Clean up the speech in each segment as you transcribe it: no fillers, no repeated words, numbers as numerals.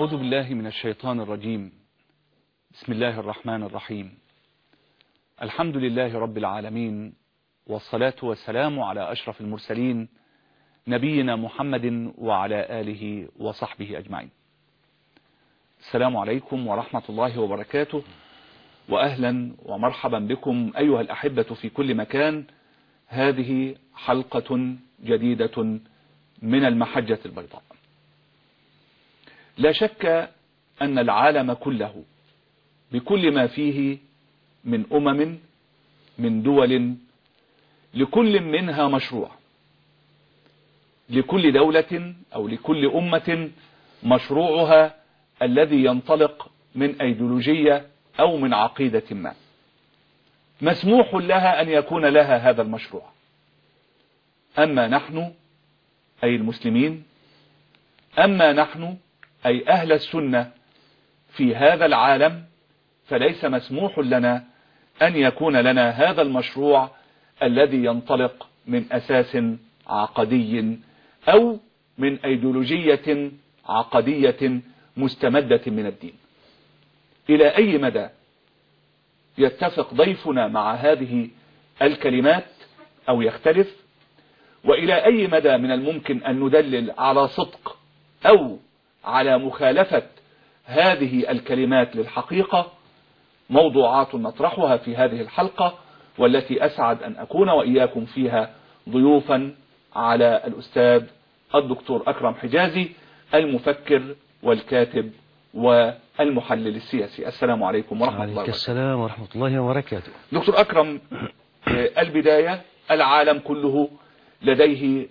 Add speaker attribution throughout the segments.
Speaker 1: أعوذ بالله من الشيطان الرجيم. بسم الله الرحمن الرحيم. الحمد لله رب العالمين، والصلاة والسلام على أشرف المرسلين نبينا محمد وعلى آله وصحبه أجمعين. السلام عليكم ورحمة الله وبركاته، وأهلا ومرحبا بكم أيها الأحبة في كل مكان. هذه حلقة جديدة من المحجة البيضاء. لا شك أن العالم كله بكل ما فيه من أمم، من دول، لكل منها مشروع، لكل دولة أو لكل أمة مشروعها الذي ينطلق من أيديولوجية أو من عقيدة ما، مسموح لها أن يكون لها هذا المشروع. أما نحن أي المسلمين، أما نحن أي أهل السنة في هذا العالم، فليس مسموح لنا أن يكون لنا هذا المشروع الذي ينطلق من أساس عقدي أو من أيديولوجية عقدية مستمدة من الدين. إلى أي مدى يتفق ضيفنا مع هذه الكلمات أو يختلف؟ وإلى أي مدى من الممكن أن ندلل على صدق أو على مخالفة هذه الكلمات للحقيقة؟ موضوعات نطرحها في هذه الحلقة، والتي أسعد أن أكون وإياكم فيها ضيوفا على الأستاذ الدكتور أكرم حجازي، المفكر والكاتب والمحلل السياسي. السلام عليكم ورحمة الله وبركاته.
Speaker 2: السلام ورحمة الله وبركاته.
Speaker 1: دكتور أكرم، البداية، العالم كله لديه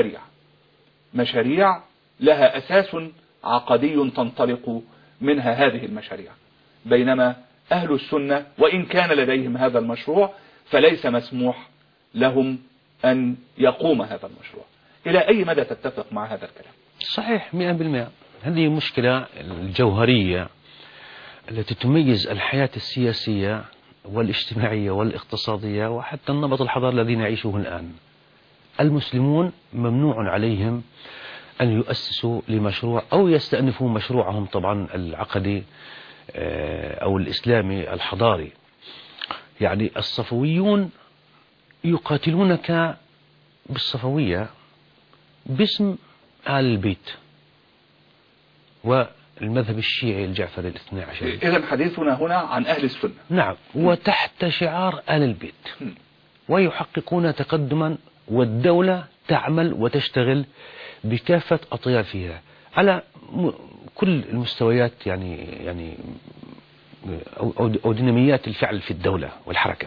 Speaker 1: مشاريع لها أساس عقدي تنطلق منها هذه المشاريع، بينما أهل السنة وإن كان لديهم هذا المشروع فليس مسموح لهم أن يقوم هذا المشروع. إلى أي مدى تتفق مع هذا الكلام؟
Speaker 2: صحيح 100%. هذه المشكلة الجوهرية التي تميز الحياة السياسية والاجتماعية والاقتصادية وحتى النمط الحضاري الذي نعيشه الآن. المسلمون ممنوع عليهم أن يؤسسوا لمشروع أو يستأنفوا مشروعهم طبعا العقدي أو الإسلامي الحضاري. يعني الصفويون يقاتلونك بالصفوية باسم آل البيت والمذهب الشيعي الجعفري الاثني عشر.
Speaker 1: إذن حديثنا هنا عن أهل السنة.
Speaker 2: نعم، وتحت شعار آل البيت، ويحققون تقدما، والدولة تعمل وتشتغل بكافة أطيافها على كل المستويات، يعني أو ديناميات الفعل في الدولة والحركة.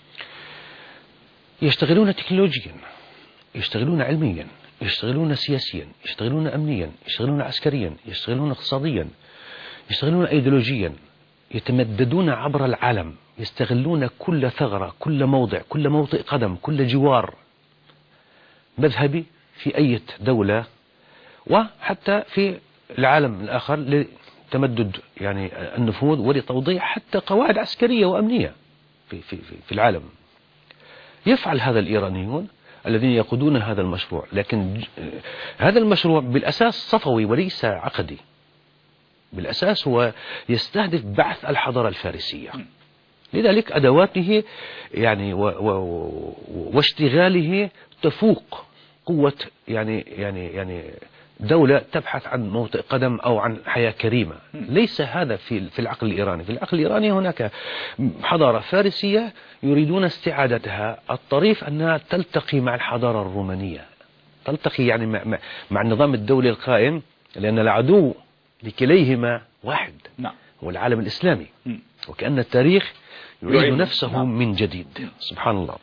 Speaker 2: يشتغلون تكنولوجيا، يشتغلون علميا، يشتغلون سياسيا، يشتغلون أمنيا، يشتغلون عسكريا، يشتغلون اقتصاديا، يشتغلون أيديولوجيا، يتمددون عبر العالم، يستغلون كل ثغرة، كل موضع، كل موطئ قدم، كل جوار مذهبي في أي دولة وحتى في العالم الآخر لتمدد يعني النفوذ ولتوضيع حتى قواعد عسكرية وأمنية في العالم. يفعل هذا الإيرانيون الذين يقودون هذا المشروع، لكن هذا المشروع بالأساس صفوي وليس عقدي. بالأساس هو يستهدف بعث الحضارة الفارسية، لذلك أدواته يعني واشتغاله تفوق قوة يعني دولة تبحث عن موطئ قدم أو عن حياة كريمة. ليس هذا في العقل الإيراني. في العقل الإيراني هناك حضارة فارسية يريدون استعادتها. الطريف أنها تلتقي مع الحضارة الرومانية، تلتقي يعني مع النظام الدولي القائم، لأن العدو لكليهما واحد، هو العالم الإسلامي. وكأن التاريخ يعيد نفسه من جديد. سبحان الله.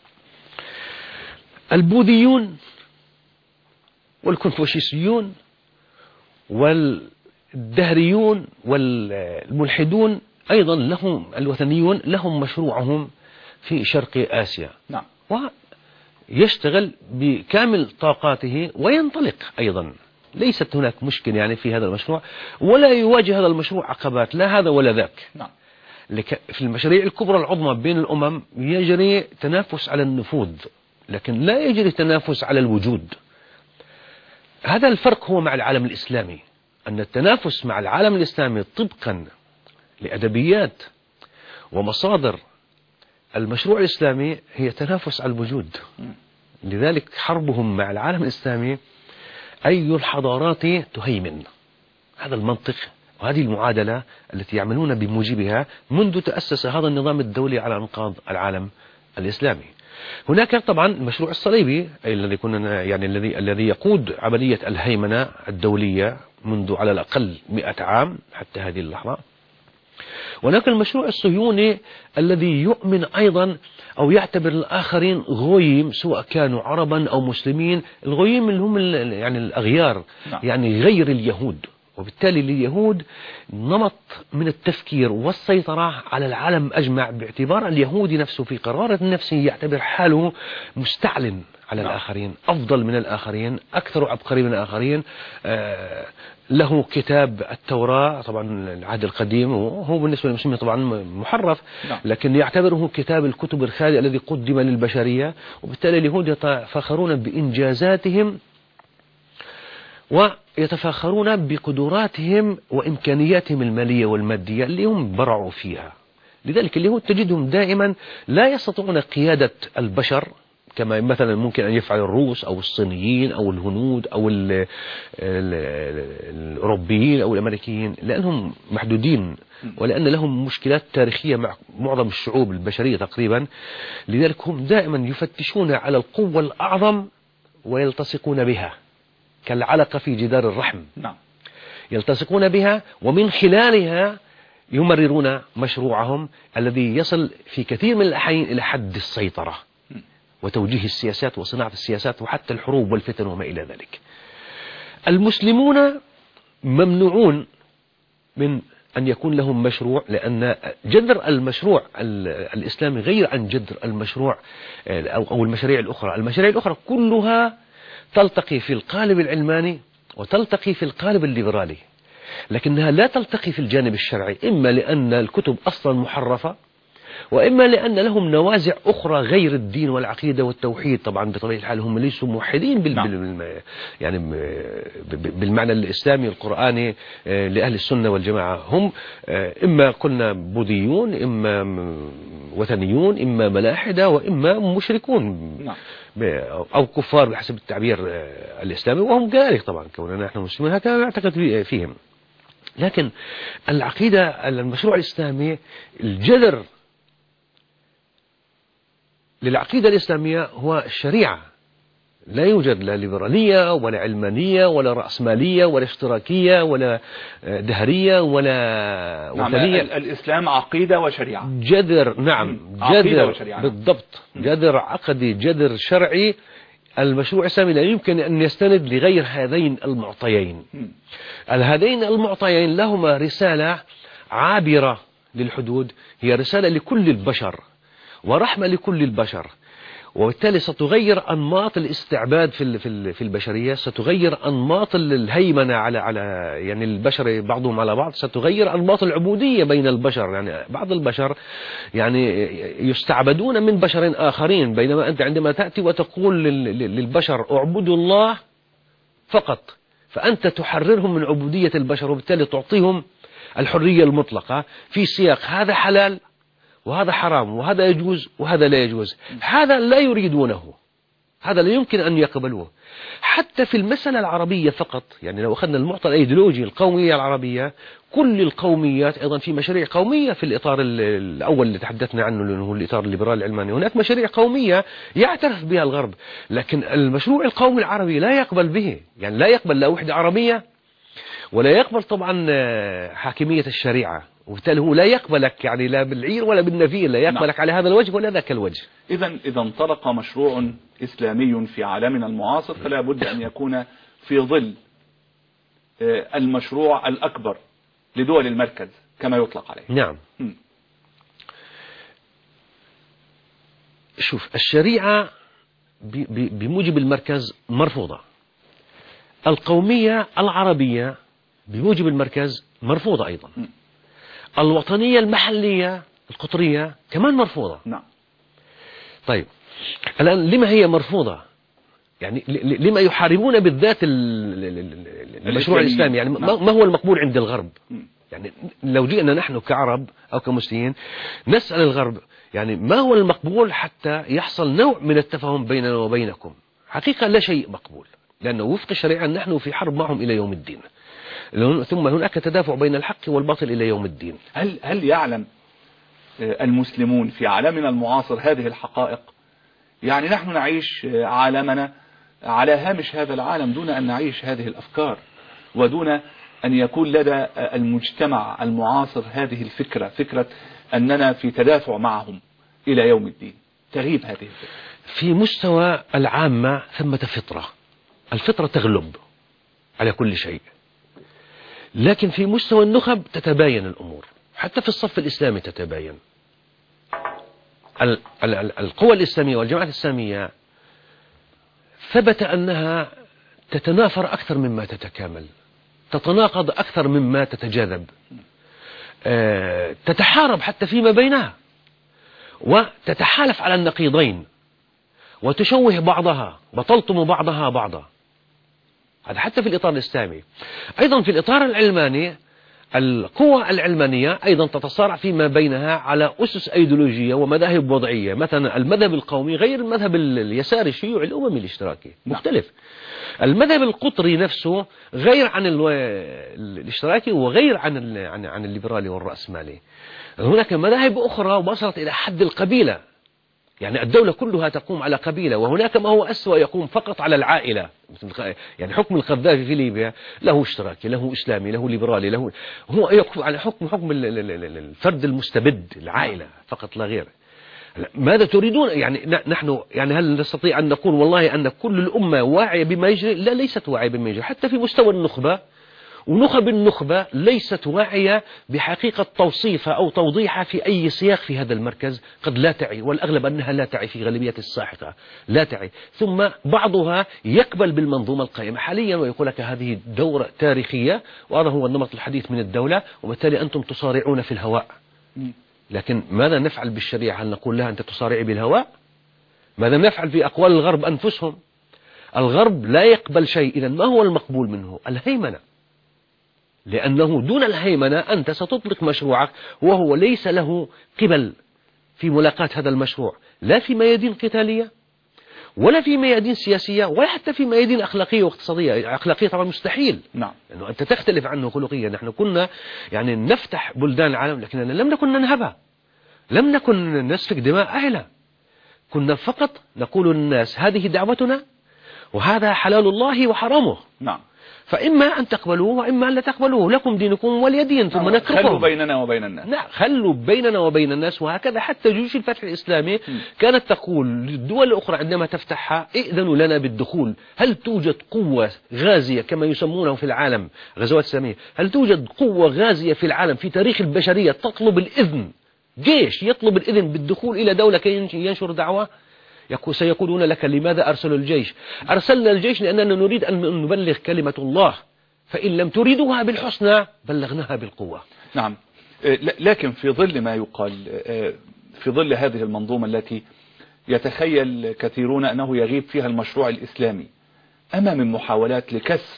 Speaker 2: البوذيون والكونفوشيسيون والدهريون والملحدون أيضا لهم، الوثنيون لهم مشروعهم في شرق آسيا. ويشتغل بكامل طاقاته وينطلق أيضا. ليست هناك مشكلة يعني في هذا المشروع، ولا يواجه هذا المشروع عقبات، لا هذا ولا ذاك. في المشاريع الكبرى العظمى بين الأمم يجري تنافس على النفوذ، لكن لا يجري تنافس على الوجود. هذا الفرق هو مع العالم الإسلامي. أن التنافس مع العالم الإسلامي طبقا لأدبيات ومصادر المشروع الإسلامي هي تنافس على الوجود. لذلك حربهم مع العالم الإسلامي أي الحضارات تهيمن، هذا المنطق وهذه المعادلة التي يعملون بموجبها منذ تأسس هذا النظام الدولي على أنقاض العالم الإسلامي. هناك طبعا المشروع الصليبي الذي كنا يعني الذي يقود عملية الهيمنة الدولية منذ على الأقل 100 عام حتى هذه اللحظة. هناك المشروع الصهيوني الذي يؤمن أيضا أو يعتبر الآخرين غويم سواء كانوا عربا أو مسلمين. الغويم اللي هم يعني الأغيار، يعني غير اليهود، وبالتالي لليهود نمط من التفكير والسيطرة على العالم أجمع، باعتبار اليهودي نفسه في قرارة نفسه يعتبر حاله مستعلن على الآخرين، أفضل من الآخرين، أكثر عبقري من الآخرين. له كتاب التوراة طبعا العهد القديم، وهو بالنسبة للمسلمين طبعا محرف، لكن يعتبره كتاب الكتب الخالدة الذي قدم للبشرية. وبالتالي اليهود يتفاخرون بإنجازاتهم ويتفاخرون بقدراتهم وإمكانياتهم المالية والمادية اللي هم برعوا فيها. لذلك اليهود تجدهم دائما لا يستطيعون قيادة البشر كما مثلا ممكن أن يفعل الروس أو الصينيين أو الهنود أو الأوروبيين أو الأمريكيين، لأنهم محدودين ولأن لهم مشكلات تاريخية مع معظم الشعوب البشرية تقريبا. لذلك هم دائما يفتشون على القوة الأعظم ويلتصقون بها كالعلقة في جدار الرحم. يلتصقون بها ومن خلالها يمررون مشروعهم الذي يصل في كثير من الأحيان إلى حد السيطرة وتوجيه السياسات وصناعة السياسات وحتى الحروب والفتن وما إلى ذلك. المسلمون ممنوعون من أن يكون لهم مشروع، لأن جذر المشروع الإسلامي غير عن جذر المشروع أو المشاريع الأخرى. المشاريع الأخرى كلها تلتقي في القالب العلماني وتلتقي في القالب الليبرالي، لكنها لا تلتقي في الجانب الشرعي، إما لأن الكتب أصلا محرفة، وإما لأن لهم نوازع أخرى غير الدين والعقيدة والتوحيد. طبعا بطبيعة الحال هم ليسوا موحدين يعني بالمعنى الإسلامي القرآني لأهل السنة والجماعة. هم إما قلنا بوذيون، إما وثنيون، إما ملاحدة، وإما مشركون أو كفار بحسب التعبير الإسلامي، وهم كذلك طبعا كوننا نحن مسلمين هكذا نعتقد فيهم. لكن العقيدة المشروع الإسلامي الجذر للعقيدة الإسلامية هو الشريعة. لا يوجد لا ليبرالية ولا علمانية ولا رأسمالية ولا اشتراكية ولا دهرية ولا وثنية.
Speaker 1: الإسلام عقيدة وشريعة،
Speaker 2: جذر. نعم، جذر
Speaker 1: وشريعة.
Speaker 2: بالضبط، جذر عقدي، جذر شرعي. المشروع الإسلامي لا يمكن أن يستند لغير هذين المعطيين. هذين المعطيين لهما رسالة عابرة للحدود، هي رسالة لكل البشر ورحمة لكل البشر، وبالتالي ستغير أنماط الاستعباد في البشرية، ستغير أنماط الهيمنة على يعني البشر بعضهم على بعض، ستغير أنماط العبودية بين البشر. يعني بعض البشر يعني يستعبدون من بشر آخرين، بينما أنت عندما تأتي وتقول للبشر اعبدوا الله فقط، فأنت تحررهم من عبودية البشر، وبالتالي تعطيهم الحرية المطلقة في سياق هذا حلال وهذا حرام وهذا يجوز وهذا لا يجوز. هذا لا يريدونه، هذا لا يمكن أن يقبلوه. حتى في المسألة العربية فقط، يعني لو أخذنا المعطى الأيديولوجي القومية العربية، كل القوميات أيضا في مشاريع قومية في الإطار الأول اللي تحدثنا عنه اللي هو الإطار الليبرالي العلماني. هناك مشاريع قومية يعترف بها الغرب، لكن المشروع القومي العربي لا يقبل به. يعني لا يقبل لا وحدة عربية ولا يقبل طبعا حاكمية الشريعة، وبالتالي هو لا يقبلك يعني لا بالعير ولا بالنفير، لا يقبلك على هذا الوجه ولا ذاك الوجه.
Speaker 1: إذا انطلق مشروع إسلامي في عالمنا المعاصر، فلا بد أن يكون في ظل المشروع الأكبر لدول المركز كما يطلق عليه.
Speaker 2: نعم. شوف، الشريعة بموجب المركز مرفوضة، القومية العربية بموجب المركز مرفوضة أيضا، الوطنية المحلية القطرية كمان مرفوضة.
Speaker 1: نعم.
Speaker 2: طيب الآن لما هي مرفوضة؟ يعني لما يحاربون بالذات المشروع الإسلامي؟ يعني ما هو المقبول عند الغرب؟ يعني لو جئنا نحن كعرب أو كمسلمين نسأل الغرب يعني ما هو المقبول حتى يحصل نوع من التفاهم بيننا وبينكم، حقيقة لا شيء مقبول، لأنه وفق الشريعة نحن في حرب معهم إلى يوم الدين، ثم هناك تدافع بين الحق والباطل إلى يوم الدين.
Speaker 1: هل يعلم المسلمون في عالمنا المعاصر هذه الحقائق؟ يعني نحن نعيش عالمنا على هامش هذا العالم دون أن نعيش هذه الأفكار، ودون أن يكون لدى المجتمع المعاصر هذه الفكرة، فكرة أننا في تدافع معهم إلى يوم الدين. تغيب هذه الفكرة.
Speaker 2: في مستوى العامة ثمة فطرة، الفطرة تغلب على كل شيء، لكن في مستوى النخب تتباين الأمور، حتى في الصف الإسلامي تتباين. القوى الإسلامية والجماعات الإسلامية ثبت أنها تتنافر أكثر مما تتكامل، تتناقض أكثر مما تتجاذب، تتحارب حتى فيما بينها، وتتحالف على النقيضين، وتشوه بعضها وتلطم بعضها بعضا. هذا حتى في الإطار الإسلامي. أيضا في الإطار العلماني القوى العلمانية أيضا تتصارع فيما بينها على أسس أيديولوجية ومذاهب وضعية. مثلا المذهب القومي غير المذهب اليساري الشيوعي الأممي الاشتراكي، مختلف. المذهب القطري نفسه غير عن الاشتراكي وغير عن الليبرالي والرأسمالي. هناك مذاهب أخرى وصلت إلى حد القبيلة، يعني الدولة كلها تقوم على قبيلة، وهناك ما هو أسوأ يقوم فقط على العائلة. يعني حكم القذافي في ليبيا له اشتراكي، له إسلامي، له ليبرالي، هو يقوم على حكم الفرد المستبد، العائلة فقط لا غير. ماذا تريدون؟ يعني نحن يعني هل نستطيع أن نقول والله أن كل الأمة واعية بما يجري؟ لا، ليست واعية بما يجري. حتى في مستوى النخبة، ونخب النخبة ليست واعية بحقيقة توصيفها أو توضيحها في أي سياق في هذا المركز، قد لا تعي، والأغلب أنها لا تعي في غالبية الساحقة، لا تعي. ثم بعضها يقبل بالمنظومة القائمة حاليا ويقول لك هذه دورة تاريخية وهذا هو النمط الحديث من الدولة، وبالتالي أنتم تصارعون في الهواء. لكن ماذا نفعل بالشريعة؟ هل نقول لها أنت تصارعي بالهواء؟ ماذا نفعل في أقوال الغرب أنفسهم؟ الغرب لا يقبل شيء. إذن ما هو المقبول منه؟ الهيمنة، لأنه دون الهيمنة أنت ستطلق مشروعك وهو ليس له قبل في ملاقاة هذا المشروع، لا في ميادين قتالية ولا في ميادين سياسية ولا حتى في ميادين أخلاقية واقتصادية. أخلاقية طبعا مستحيل،
Speaker 1: نعم،
Speaker 2: لأنه أنت تختلف عنه خلقيا. نحن كنا يعني نفتح بلدان العالم، لكننا لم نكن ننهبها، لم نكن نسفك دماء أهلها، كنا فقط نقول للناس هذه دعوتنا وهذا حلال الله وحرامه.
Speaker 1: نعم.
Speaker 2: فإما أن تقبلوه وإما أن لا تقبلوه، لكم دينكم ولي دين. ثم نتركهم.
Speaker 1: خلوا بيننا وبين الناس.
Speaker 2: نعم، خلوا بيننا وبين الناس. وهكذا حتى جيوش الفتح الإسلامي كانت تقول للدول الأخرى عندما تفتحها ائذنوا لنا بالدخول. هل توجد قوة غازية كما يسمونه في العالم غزوات إسلامية؟ هل توجد قوة غازية في العالم في تاريخ البشرية تطلب الإذن، جيش يطلب الإذن بالدخول إلى دولة كي ينشر دعوة؟ سيقولون لك لماذا أرسلوا الجيش؟ أرسلنا الجيش لأننا نريد أن نبلغ كلمة الله، فإن لم تريدوها بالحسنى بلغناها بالقوة.
Speaker 1: نعم. لكن في ظل ما يقال، في ظل هذه المنظومة التي يتخيل كثيرون أنه يغيب فيها المشروع الإسلامي، أما من محاولات لكسر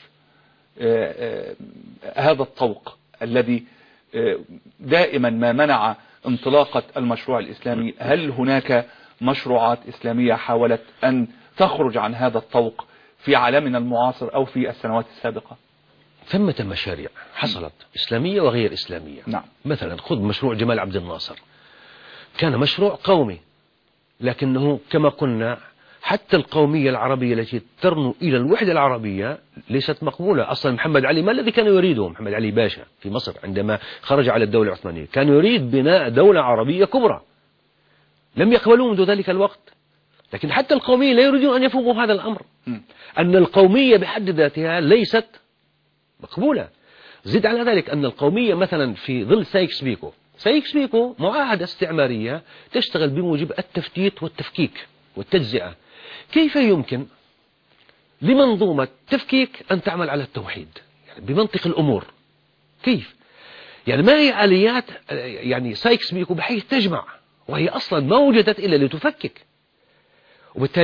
Speaker 1: هذا الطوق الذي دائما ما منع انطلاقة المشروع الإسلامي، هل هناك مشروعات إسلامية حاولت أن تخرج عن هذا الطوق في عالمنا المعاصر أو في السنوات السابقة؟
Speaker 2: ثمة مشاريع حصلت إسلامية وغير إسلامية.
Speaker 1: نعم.
Speaker 2: مثلا خذ مشروع جمال عبد الناصر، كان مشروع قومي، لكنه كما قلنا حتى القومية العربية التي ترنو إلى الوحدة العربية ليست مقبولة. أصلا محمد علي ما الذي كان يريده؟ محمد علي باشا في مصر عندما خرج على الدولة العثمانية كان يريد بناء دولة عربية كبرى، لم يقبلوا منذ ذلك الوقت. لكن حتى القومية لا يريدون أن يفهموا هذا الأمر، أن القومية بحد ذاتها ليست مقبولة. زد على ذلك أن القومية مثلا في ظل سايكس بيكو معاهدة استعمارية تشتغل بموجب التفتيت والتفكيك والتجزئة. كيف يمكن لمنظومة تفكيك أن تعمل على التوحيد؟ يعني بمنطق الأمور كيف؟ يعني ما هي آليات يعني سايكس بيكو بحيث تجمع، وهي أصلا ما وجدت إلا لتفكك. وبالتالي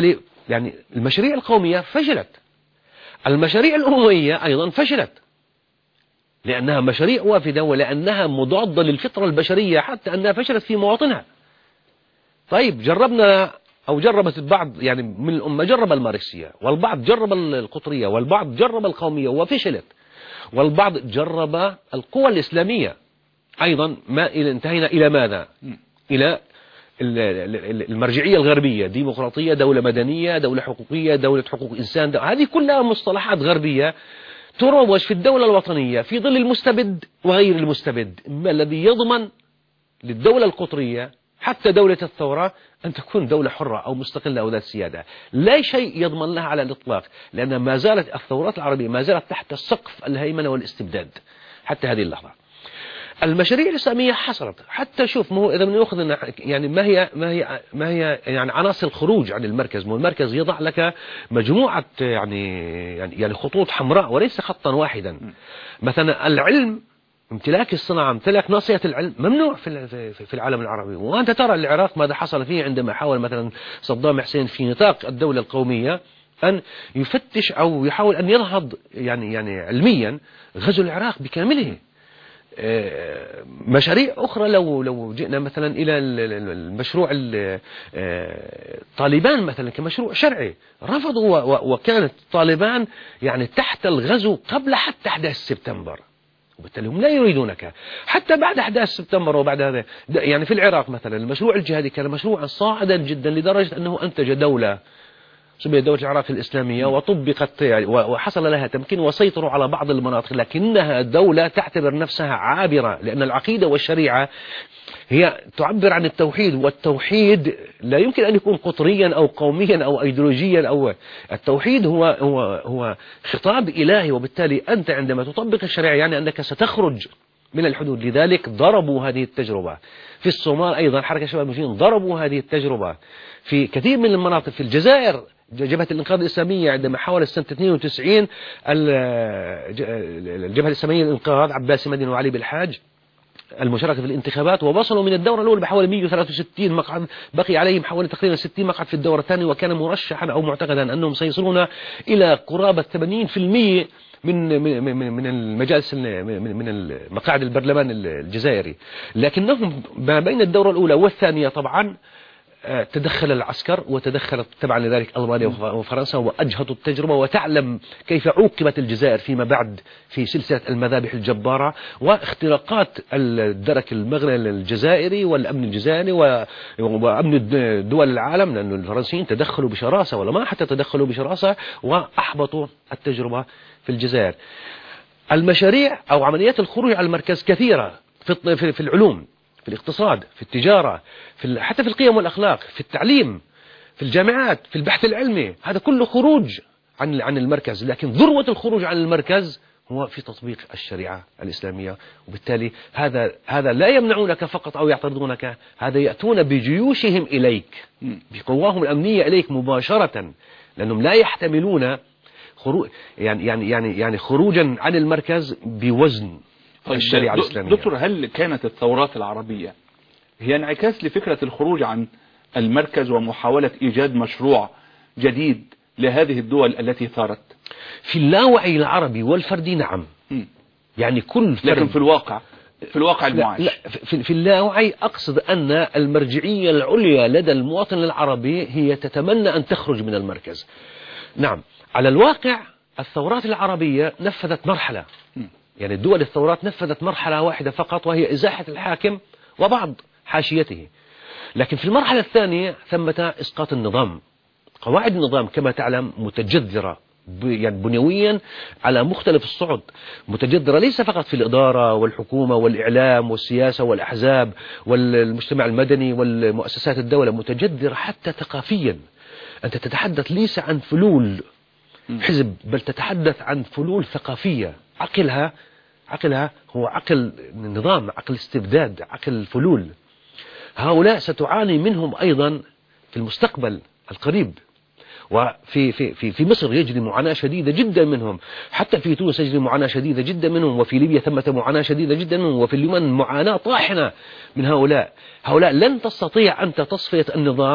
Speaker 2: يعني المشاريع القومية فشلت، المشاريع الأموية أيضا فشلت، لأنها مشاريع وافدة ولأنها مضادة للفطرة البشرية حتى أنها فشلت في مواطنها. طيب جربنا أو جربت البعض يعني من الأمة، جرب الماركسية، والبعض جرب القطرية، والبعض جرب القومية وفشلت، والبعض جرب القوى الإسلامية أيضا. ما انتهينا إلى ماذا؟ إلى المرجعية الغربية، ديمقراطية، دولة مدنية، دولة حقوقية، دولة حقوق إنسان، هذه كلها مصطلحات غربية تروج في الدولة الوطنية في ظل المستبد وغير المستبد. ما الذي يضمن للدولة القطرية حتى دولة الثورة أن تكون دولة حرة أو مستقلة أو ذات سيادة؟ لا شيء يضمن لها على الإطلاق، لأن ما زالت الثورات العربية ما زالت تحت سقف الهيمنة والاستبداد حتى هذه اللحظة. المشاريع الإسلامية حصلت، حتى شوف، ما هو إذا بنأخذ يعني ما هي يعني عناصر الخروج عن المركز. ما هو المركز يضع لك مجموعة يعني خطوط حمراء وليس خطا واحدا. مثلا العلم، امتلاك الصناعة، امتلاك ناصية العلم ممنوع في العالم العربي. وأنت ترى العراق ماذا حصل فيه عندما حاول مثلا صدام حسين في نطاق الدولة القومية أن يفتش أو يحاول أن ينهض يعني علميا غزو العراق بكامله. مشاريع أخرى لو جئنا مثلا إلى المشروع طالبان مثلا كمشروع شرعي رفضوا، وكانت طالبان يعني تحت الغزو قبل حتى 11 سبتمبر، وبالتالي هم لا يريدونك حتى بعد 11 سبتمبر. وبعد هذا يعني في العراق مثلا المشروع الجهادي كان مشروعا صاعدا جدا لدرجة أنه أنتج دولة سميت دولة العراق الإسلامية، وطبقت يعني وحصل لها تمكين وسيطروا على بعض المناطق، لكنها دولة تعتبر نفسها عابرة، لأن العقيدة والشريعة هي تعبر عن التوحيد، والتوحيد لا يمكن أن يكون قطريا أو قوميا أو أيديولوجيا، أو التوحيد هو خطاب إلهي. وبالتالي أنت عندما تطبق الشريعة يعني أنك ستخرج من الحدود. لذلك ضربوا هذه التجربة في الصومال، أيضا حركة شباب المسلمين ضربوا هذه التجربة في كثير من المناطق. في الجزائر جبهة الإنقاذ الإسلامية عندما حاولت سنة 92 الجبهة الإسلامية للإنقاذ عباس مدين وعلي بالحاج المشاركة في الانتخابات، ووصلوا من الدورة الأولى بحوالي 163 مقعد، بقي عليهم حوالي تقريبا 60 مقعد في الدورة الثانية، وكان مرشحا أو معتقدا أنهم سيصلون إلى قرابة 80% من المجالس من المقاعد البرلمان الجزائري. لكنهم ما بين الدورة الأولى والثانية طبعا تدخل العسكر، وتدخلت طبعا لذلك ألمانيا وفرنسا وأجهضوا التجربة. وتعلم كيف عوقبت الجزائر فيما بعد في سلسلة المذابح الجبارة واختراقات الدرك المغربي الجزائري والأمن الجزائري وأمن دول العالم، لأن الفرنسيين تدخلوا بشراسة، ولا ما حتى تدخلوا بشراسة وأحبطوا التجربة في الجزائر. المشاريع أو عمليات الخروج على المركز كثيرة في العلوم، في الاقتصاد، في التجارة، حتى في القيم والأخلاق، في التعليم، في الجامعات، في البحث العلمي. هذا كله خروج عن المركز. لكن ذروة الخروج عن المركز هو في تطبيق الشريعة الإسلامية. وبالتالي هذا لا يمنعونك فقط أو يعترضونك، هذا يأتون بجيوشهم إليك، بقواهم الأمنية إليك مباشرة، لأنهم لا يحتملون يعني خروجا عن المركز بوزن الشريعة الإسلامية.
Speaker 1: دكتور، هل كانت الثورات العربية هي انعكاس لفكرة الخروج عن المركز ومحاولة إيجاد مشروع جديد لهذه الدول التي ثارت؟
Speaker 2: في اللاوعي العربي والفردي نعم. يعني كل فرد،
Speaker 1: لكن في الواقع المعاش
Speaker 2: لا في اللاوعي أقصد أن المرجعية العليا لدى المواطن العربي هي تتمنى أن تخرج من المركز. نعم، على الواقع الثورات العربية نفذت مرحلة، يعني الدول الثورات نفذت مرحلة واحدة فقط، وهي إزاحة الحاكم وبعض حاشيته. لكن في المرحلة الثانية ثمة إسقاط النظام. قواعد النظام كما تعلم متجذرة يعني بنيويا على مختلف الصعد، متجذرة ليس فقط في الإدارة والحكومة والإعلام والسياسة والأحزاب والمجتمع المدني والمؤسسات الدولة، متجذرة حتى ثقافيا. أنت تتحدث ليس عن فلول حزب، بل تتحدث عن فلول ثقافية عقلها هو عقل نظام، عقل استبداد، عقل فلول. هؤلاء ستعاني منهم أيضا في المستقبل القريب. وفي في في مصر يجري معاناة شديدة جدا منهم، حتى في تونس يجري معاناة شديدة جدا منهم، وفي ليبيا ثمة معاناة شديدة جدا منهم، وفي اليمن معاناة طاحنة من هؤلاء لن تستطيع أنت تصفية النظام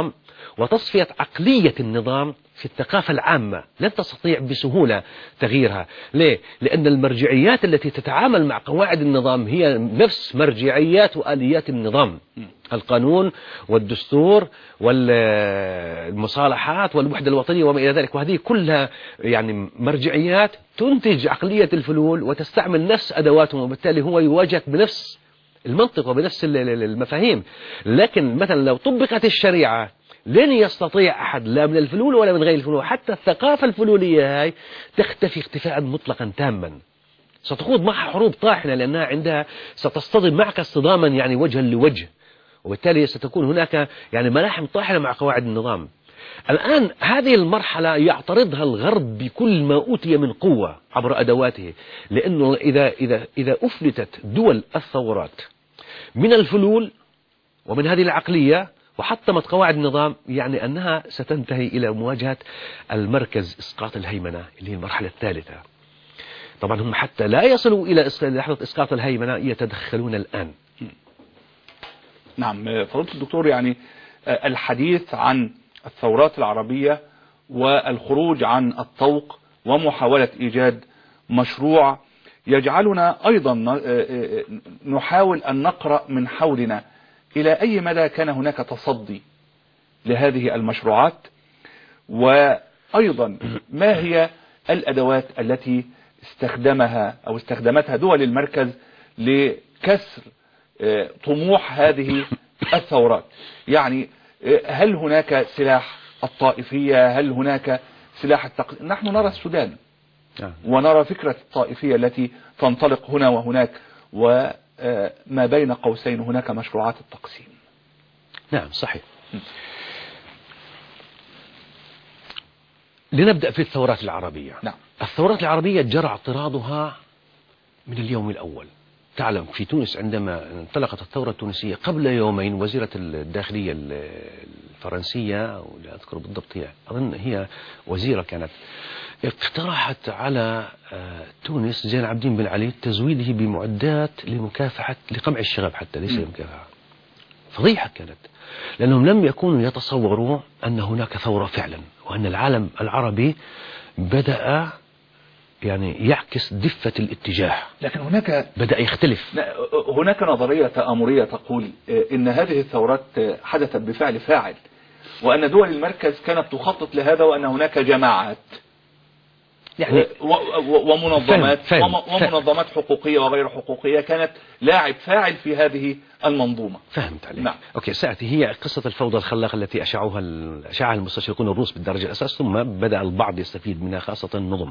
Speaker 2: وتصفية عقلية النظام في الثقافة العامة. لن تستطيع بسهولة تغييرها. ليه؟ لأن المرجعيات التي تتعامل مع قواعد النظام هي نفس مرجعيات وآليات النظام، القانون والدستور والمصالحات والوحدة الوطنية وما إلى ذلك. وهذه كلها يعني مرجعيات تنتج عقلية الفلول وتستعمل نفس أدواتهم، وبالتالي هو يواجهك بنفس المنطق وبنفس المفاهيم. لكن مثلا لو طبقت الشريعة لن يستطيع أحد لا من الفلول ولا من غير الفلول، حتى الثقافة الفلولية هاي تختفي اختفاء مطلقا تاما. ستخوض معها حروب طاحنة لأنها عندها ستصطدم معك اصطداما يعني وجها لوجه، وبالتالي ستكون هناك يعني ملاحم طاحنة مع قواعد النظام. الآن هذه المرحلة يعترضها الغرب بكل ما أوتي من قوة عبر أدواته، لأنه إذا أفلتت دول الثورات من الفلول ومن هذه العقلية وحطمت قواعد النظام، يعني أنها ستنتهي إلى مواجهة المركز إسقاط الهيمنة اللي هي المرحلة الثالثة. طبعا هم حتى لا يصلوا إلى لحظة إسقاط الهيمنة يتدخلون الآن.
Speaker 1: نعم فضيلة الدكتور، يعني الحديث عن الثورات العربية والخروج عن الطوق ومحاولة إيجاد مشروع يجعلنا أيضا نحاول أن نقرأ من حولنا إلى أي مدى كان هناك تصدي لهذه المشروعات، وأيضا ما هي الأدوات التي استخدمتها دول المركز لكسر طموح هذه الثورات. يعني هل هناك سلاح الطائفية؟ هل هناك سلاح نحن نرى السودان ونرى فكرة الطائفية التي تنطلق هنا وهناك، وما بين قوسين هناك مشروعات التقسيم.
Speaker 2: نعم صحيح. لنبدأ في الثورات العربية.
Speaker 1: نعم.
Speaker 2: الثورات العربية جرى اعتراضها من اليوم الأول. تعلم في تونس عندما انطلقت الثورة التونسية قبل يومين وزيرة الداخلية الفرنسية أو لا أذكر بالضبط، هي أظن هي وزيرة كانت، اقترحت على تونس زين العابدين بن علي تزويده بمعدات لقمع الشغب، حتى ليس للمكافحة. فضيحة كانت، لأنهم لم يكونوا يتصوروا أن هناك ثورة فعلا، وأن العالم العربي بدأ يعني يعكس دفة الاتجاه،
Speaker 1: لكن هناك
Speaker 2: بدأ يختلف.
Speaker 1: هناك نظرية تآمرية تقول إن هذه الثورات حدثت بفعل فاعل، وأن دول المركز كانت تخطط لهذا، وأن هناك جماعات يعني ومنظمات ومنظمات حقوقية وغير حقوقية كانت لاعب فاعل في هذه المنظومة.
Speaker 2: فهمت عليك.
Speaker 1: نعم.
Speaker 2: أوكي، سأتي. هي قصة الفوضى الخلاقة التي أشاعها المستشرقون الروس بالدرجة الأساس، ثم بدأ البعض يستفيد منها خاصة النظم.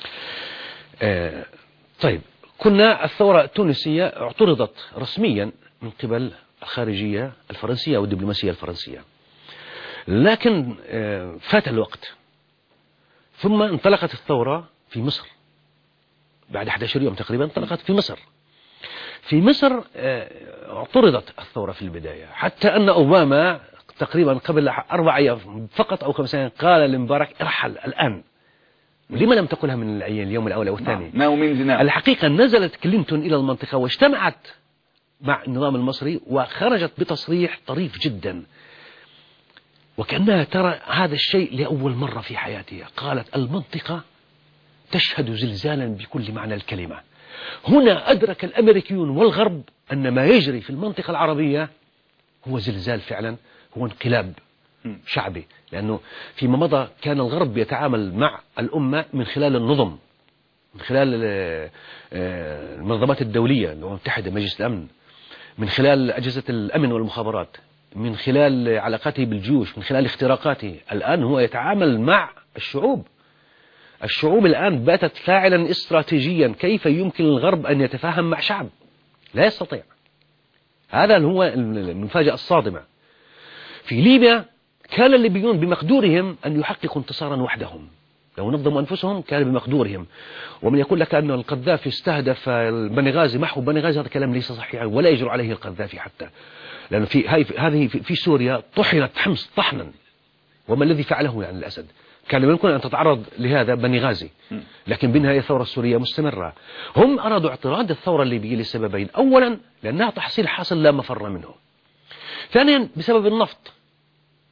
Speaker 2: طيب، كنا الثورة التونسية اعترضت رسميا من قبل الخارجية الفرنسية والدبلوماسية الفرنسية، لكن فات الوقت، ثم انطلقت الثورة في مصر بعد 11 يوم تقريبا. انطلقت في مصر. في مصر اعترضت الثورة في البداية، حتى أن أوباما تقريبا قبل 4 أيام فقط أو 5 أيام قال لمبارك ارحل الآن. لما لم تقلها من اليوم الأول أو الثاني؟ الحقيقة نزلت كلينتون إلى المنطقة واجتمعت مع النظام المصري، وخرجت بتصريح طريف جدا، وكأنها ترى هذا الشيء لأول مرة في حياتها. قالت: المنطقة تشهد زلزالا بكل معنى الكلمة. هنا أدرك الأمريكيون والغرب أن ما يجري في المنطقة العربية هو زلزال فعلا، هو انقلاب شعبي، لأنه فيما مضى كان الغرب يتعامل مع الأمة من خلال النظم، من خلال المنظمات الدولية، الأمم المتحدة، مجلس الأمن، من خلال أجهزة الأمن والمخابرات، من خلال علاقاته بالجيوش، من خلال اختراقاته. الآن هو يتعامل مع الشعوب. الشعوب الآن باتت فاعلا استراتيجيا. كيف يمكن للغرب أن يتفاهم مع شعب؟ لا يستطيع. هذا هو المفاجأة الصادمة. في ليبيا كان الليبيون بمقدورهم أن يحققوا انتصارا وحدهم، لو نظموا أنفسهم كان بمقدورهم. ومن يقول لك أن القذافي استهدف بنغازي، محو بنغازي، هذا كلام ليس صحيحا، ولا يجرؤ عليه القذافي حتى، لأن هذه في سوريا طحنت حمص طحنا. وما الذي فعله يعني الأسد؟ كان يمكن أن تتعرض لهذا بنغازي، لكن بالنهاية الثورة السورية مستمرة. هم أرادوا اعتراض الثورة الليبية لسببين: أولا لأنها تحصيل حاصل لا مفر منه، ثانيا بسبب النفط.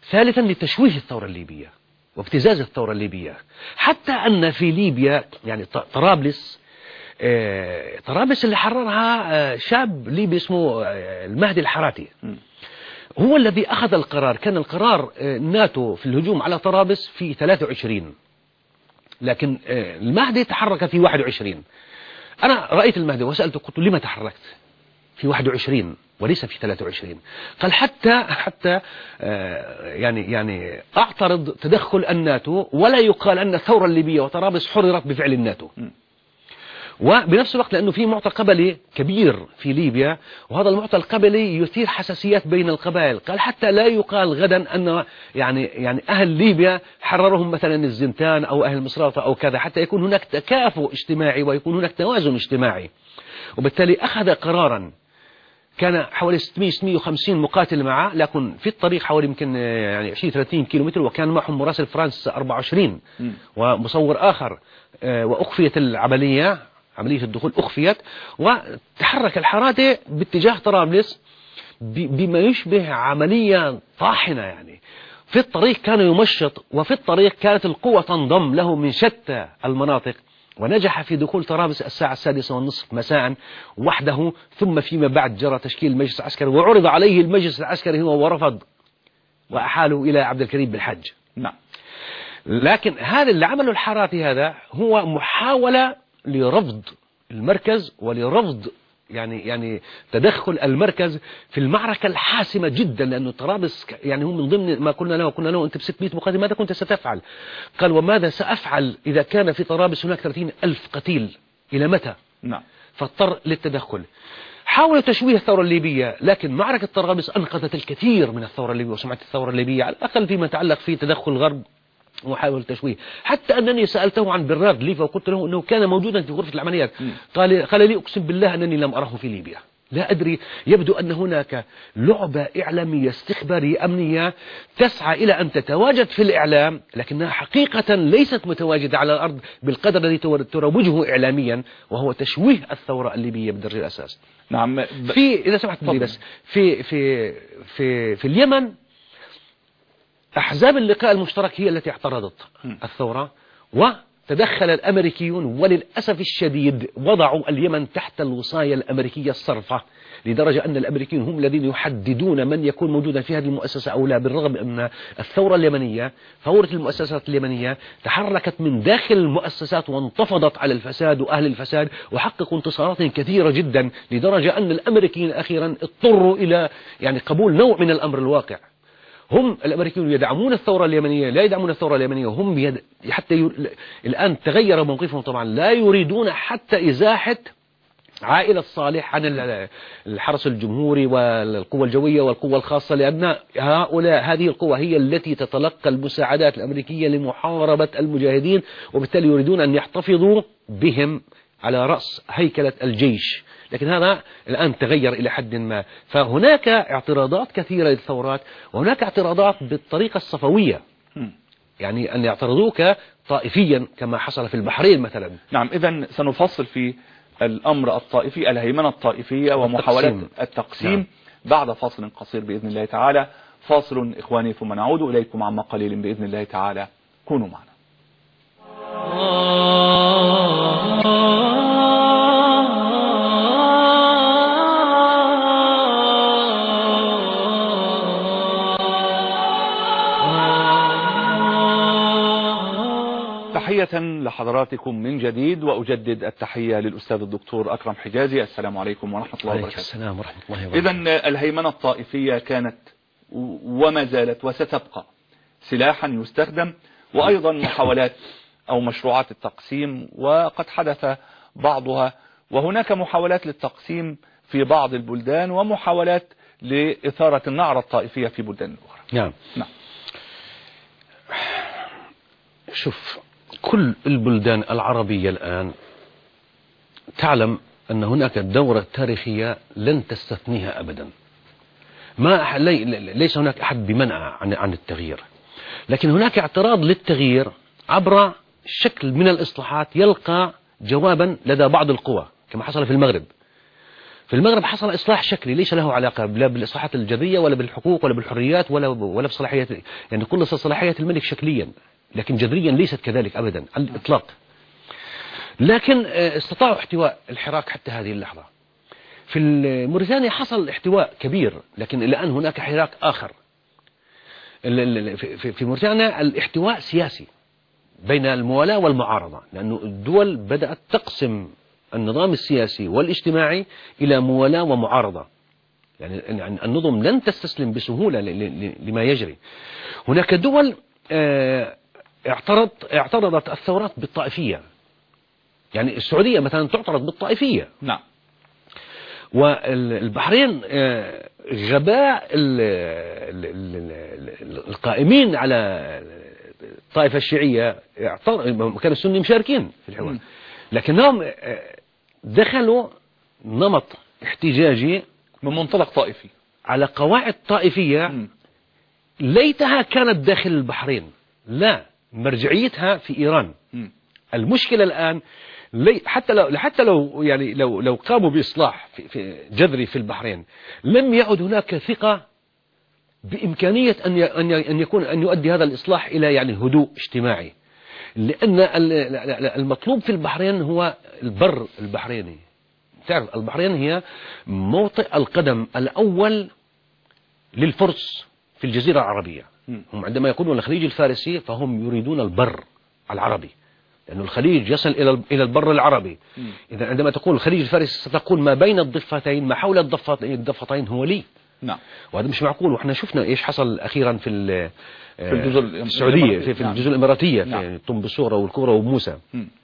Speaker 2: ثالثا لتشويه الثورة الليبية وابتزاز الثورة الليبية، حتى أن في ليبيا يعني طرابلس اللي حررها شاب ليبي اسمه المهدي الحراتي، هو الذي أخذ القرار. كان القرار الناتو في الهجوم على طرابلس في 23، لكن المهدي تحرك في 21. أنا رأيت المهدي وسألته، قلت لما تحركت في 21 وليس في 23؟ قال حتى يعني أعترض تدخل الناتو، ولا يقال أن الثورة الليبية وطرابلس حررت بفعل الناتو. وبنفس الوقت لأنه في معطى قبلي كبير في ليبيا، وهذا المعطى القبلي يثير حساسيات بين القبائل. قال حتى لا يقال غدا أن يعني أهل ليبيا حررهم مثلا الزنتان أو أهل مصراتة أو كذا، حتى يكون هناك تكافؤ اجتماعي ويكون هناك توازن اجتماعي. وبالتالي أخذ قرارا، كان حوالي 650 مقاتل معه، لكن في الطريق حوالي يمكن يعني 20-30 كيلومتر، وكان معهم مراسل فرنسا 24 ومصور آخر، وأخفيت عملية الدخول أخفيت، وتحرك الحراتي باتجاه طرابلس بما يشبه عملية طاحنة. يعني في الطريق كان يمشط، وفي الطريق كانت القوة تنضم له من شتى المناطق، ونجح في دخول طرابلس الساعة 6:30 مساء وحده. ثم فيما بعد جرى تشكيل المجلس العسكري، وعرض عليه المجلس العسكري هو ورفض، وأحاله إلى عبد الكريم بالحج.
Speaker 1: نعم.
Speaker 2: لكن هذا اللي عمله الحراتي هذا هو محاولة لرفض المركز ولرفض يعني تدخل المركز في المعركة الحاسمة جدا، لأنه طرابلس يعني هم من ضمن ما قلنا له أنت ب600 مقاتل ماذا كنت ستفعل؟ قال وماذا سأفعل إذا كان في طرابلس هناك 30,000 قتيل، إلى متى؟
Speaker 1: نعم.
Speaker 2: فاضطر للتدخل. حاولوا تشويه الثورة الليبية، لكن معركة طرابلس أنقذت الكثير من الثورة الليبية وسمعة الثورة الليبية، على الأقل فيما يتعلق في تدخل الغرب وحاول التشويه. حتى أنني سألته عن برنارد ليفا وقلت له أنه كان موجودا في غرفة العمليات، قال لي أقسم بالله أنني لم أره في ليبيا. لا أدري، يبدو أن هناك لعبة إعلامية استخبارية أمنية تسعى إلى أن تتواجد في الإعلام، لكنها حقيقة ليست متواجدة على الأرض بالقدر الذي تروجه إعلاميا، وهو تشويه الثورة الليبية بدرجة الأساس.
Speaker 1: نعم.
Speaker 2: إذا سمحت لي بس في اليمن أحزاب اللقاء المشترك هي التي اعترضت الثورة، وتدخل الأمريكيون، وللأسف الشديد وضعوا اليمن تحت الوصاية الأمريكية الصرفة، لدرجة أن الأمريكيون هم الذين يحددون من يكون موجودا في هذه المؤسسة أو لا، بالرغم أن الثورة اليمنية، ثورة المؤسسات اليمنية تحركت من داخل المؤسسات وانتفضت على الفساد وأهل الفساد، وحققوا انتصارات كثيرة جدا، لدرجة أن الأمريكيين أخيرا اضطروا إلى يعني قبول نوع من الأمر الواقع. هم الأمريكيون يدعمون الثورة اليمنية، لا يدعمون الثورة اليمنية، هم حتى الآن تغير موقفهم طبعا، لا يريدون حتى إزاحة عائلة صالح عن الحرس الجمهوري والقوة الجوية والقوة الخاصة، لأن هذه القوة هي التي تتلقى المساعدات الأمريكية لمحاربة المجاهدين، وبالتالي يريدون أن يحتفظوا بهم على رأس هيكلة الجيش. لكن هذا الآن تغير إلى حد ما، فهناك اعتراضات كثيرة للثورات، وهناك اعتراضات بالطريقة الصفوية، يعني أن يعترضوك طائفيا كما حصل في البحرين مثلا.
Speaker 1: نعم. إذن سنفصل في الأمر الطائفي، الهيمنة الطائفية ومحاولات التقسيم نعم. بعد فاصل قصير بإذن الله تعالى. فاصل إخواني ثم نعود إليكم عما قليل بإذن الله تعالى، كونوا معنا. تحية لحضراتكم من جديد، وأجدد التحية للأستاذ الدكتور أكرم حجازي. السلام عليكم ورحمة الله وبركاته.
Speaker 2: السلام ورحمة الله وبركاته.
Speaker 1: إذن الهيمنة الطائفية كانت وما زالت وستبقى سلاحا يستخدم، وأيضا محاولات أو مشروعات التقسيم وقد حدث بعضها، وهناك محاولات للتقسيم في بعض البلدان ومحاولات لإثارة النعرة الطائفية في بلدان أخرى.
Speaker 2: نعم.
Speaker 1: نعم.
Speaker 2: شوف، كل البلدان العربية الآن تعلم أن هناك دورة تاريخية لن تستثنيها أبدا. ليس هناك أحد بمنع عن التغيير، لكن هناك اعتراض للتغيير عبر شكل من الإصلاحات يلقى جوابا لدى بعض القوى، كما حصل في المغرب. في المغرب حصل إصلاح شكلي ليس له علاقة لا بالإصلاحات الجذرية ولا بالحقوق ولا بالحريات ولا بصلاحيات، يعني كل صلاحيات الملك شكليا، لكن جذريا ليست كذلك أبدا على الإطلاق. لكن استطاعوا احتواء الحراك حتى هذه اللحظة. في موريتانيا حصل احتواء كبير، لكن الآن هناك حراك آخر. في موريتانيا الاحتواء سياسي بين الموالاة والمعارضة، لأن الدول بدأت تقسم النظام السياسي والاجتماعي إلى موالاة ومعارضة، يعني النظم لن تستسلم بسهولة لما يجري. هناك دول اعترضت الثورات بالطائفية، يعني السعودية مثلا تعترض بالطائفية.
Speaker 1: نعم.
Speaker 2: والبحرين غباء القائمين على الطائفة الشيعية، كانوا السنة مشاركين في الحوار، لكنهم دخلوا نمط احتجاجي
Speaker 1: من منطلق طائفي
Speaker 2: على قواعد طائفية ليتها كانت داخل البحرين، لا، مرجعيتها في إيران. المشكلة الآن حتى لو يعني لو قاموا بإصلاح في جذري في البحرين، لم يعد هناك ثقة بإمكانية أن يؤدي هذا الإصلاح إلى يعني هدوء اجتماعي، لأن المطلوب في البحرين هو البر البحريني. تعرف البحرين هي موطئ القدم الأول للفرس في الجزيرة العربية. هم عندما يقولون الخليج الفارسي فهم يريدون البر العربي، لأن الخليج يصل إلى البر العربي. إذا عندما تقول الخليج الفارسي ستقول ما بين الضفتين، ما حول الضفتين هو لي.
Speaker 1: نعم.
Speaker 2: وهذا مش معقول. وإحنا شفنا إيش حصل أخيرا في
Speaker 1: الجزر
Speaker 2: السعودية، في الجزر الإماراتية، في طنبسورة والكورة وموسى.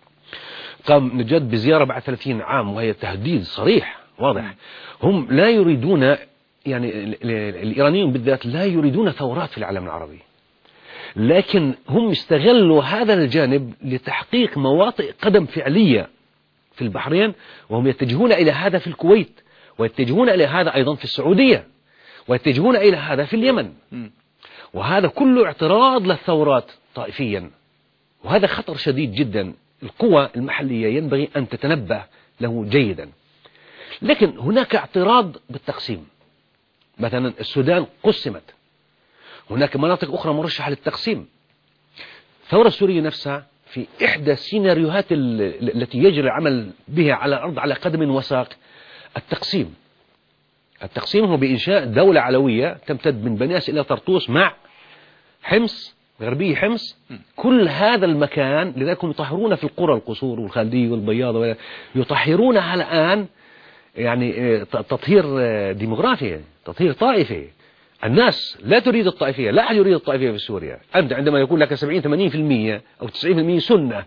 Speaker 2: قام نجاد بزيارة بعد 30 عام، وهي تهديد صريح واضح. هم لا يريدون، يعني الإيرانيين بالذات لا يريدون ثورات في العالم العربي، لكن هم استغلوا هذا الجانب لتحقيق مواطئ قدم فعلية في البحرين، وهم يتجهون إلى هذا في الكويت، ويتجهون إلى هذا أيضا في السعودية، ويتجهون إلى هذا في اليمن. وهذا كله اعتراض للثورات طائفيا، وهذا خطر شديد جدا. القوى المحلية ينبغي أن تتنبه له جيدا. لكن هناك اعتراض بالتقسيم. مثلا السودان قسمت، هناك مناطق أخرى مرشحة للتقسيم. الثورة السورية نفسها في إحدى السيناريوهات التي يجري العمل بها على الأرض على قدم وساق التقسيم. التقسيم هو بإنشاء دولة علوية تمتد من بنياس إلى طرطوس مع حمص، غربي حمص. كل هذا المكان لذلك هم يطهرون في القرى، القصور والخالدية والبياض، يطهرونها الآن، يعني تطهير ديموغرافي، تطهير طائفي. الناس لا تريد الطائفية، لا أحد يريد الطائفية في سوريا. أنت عندما يكون لك 70-80% أو 90% سنة،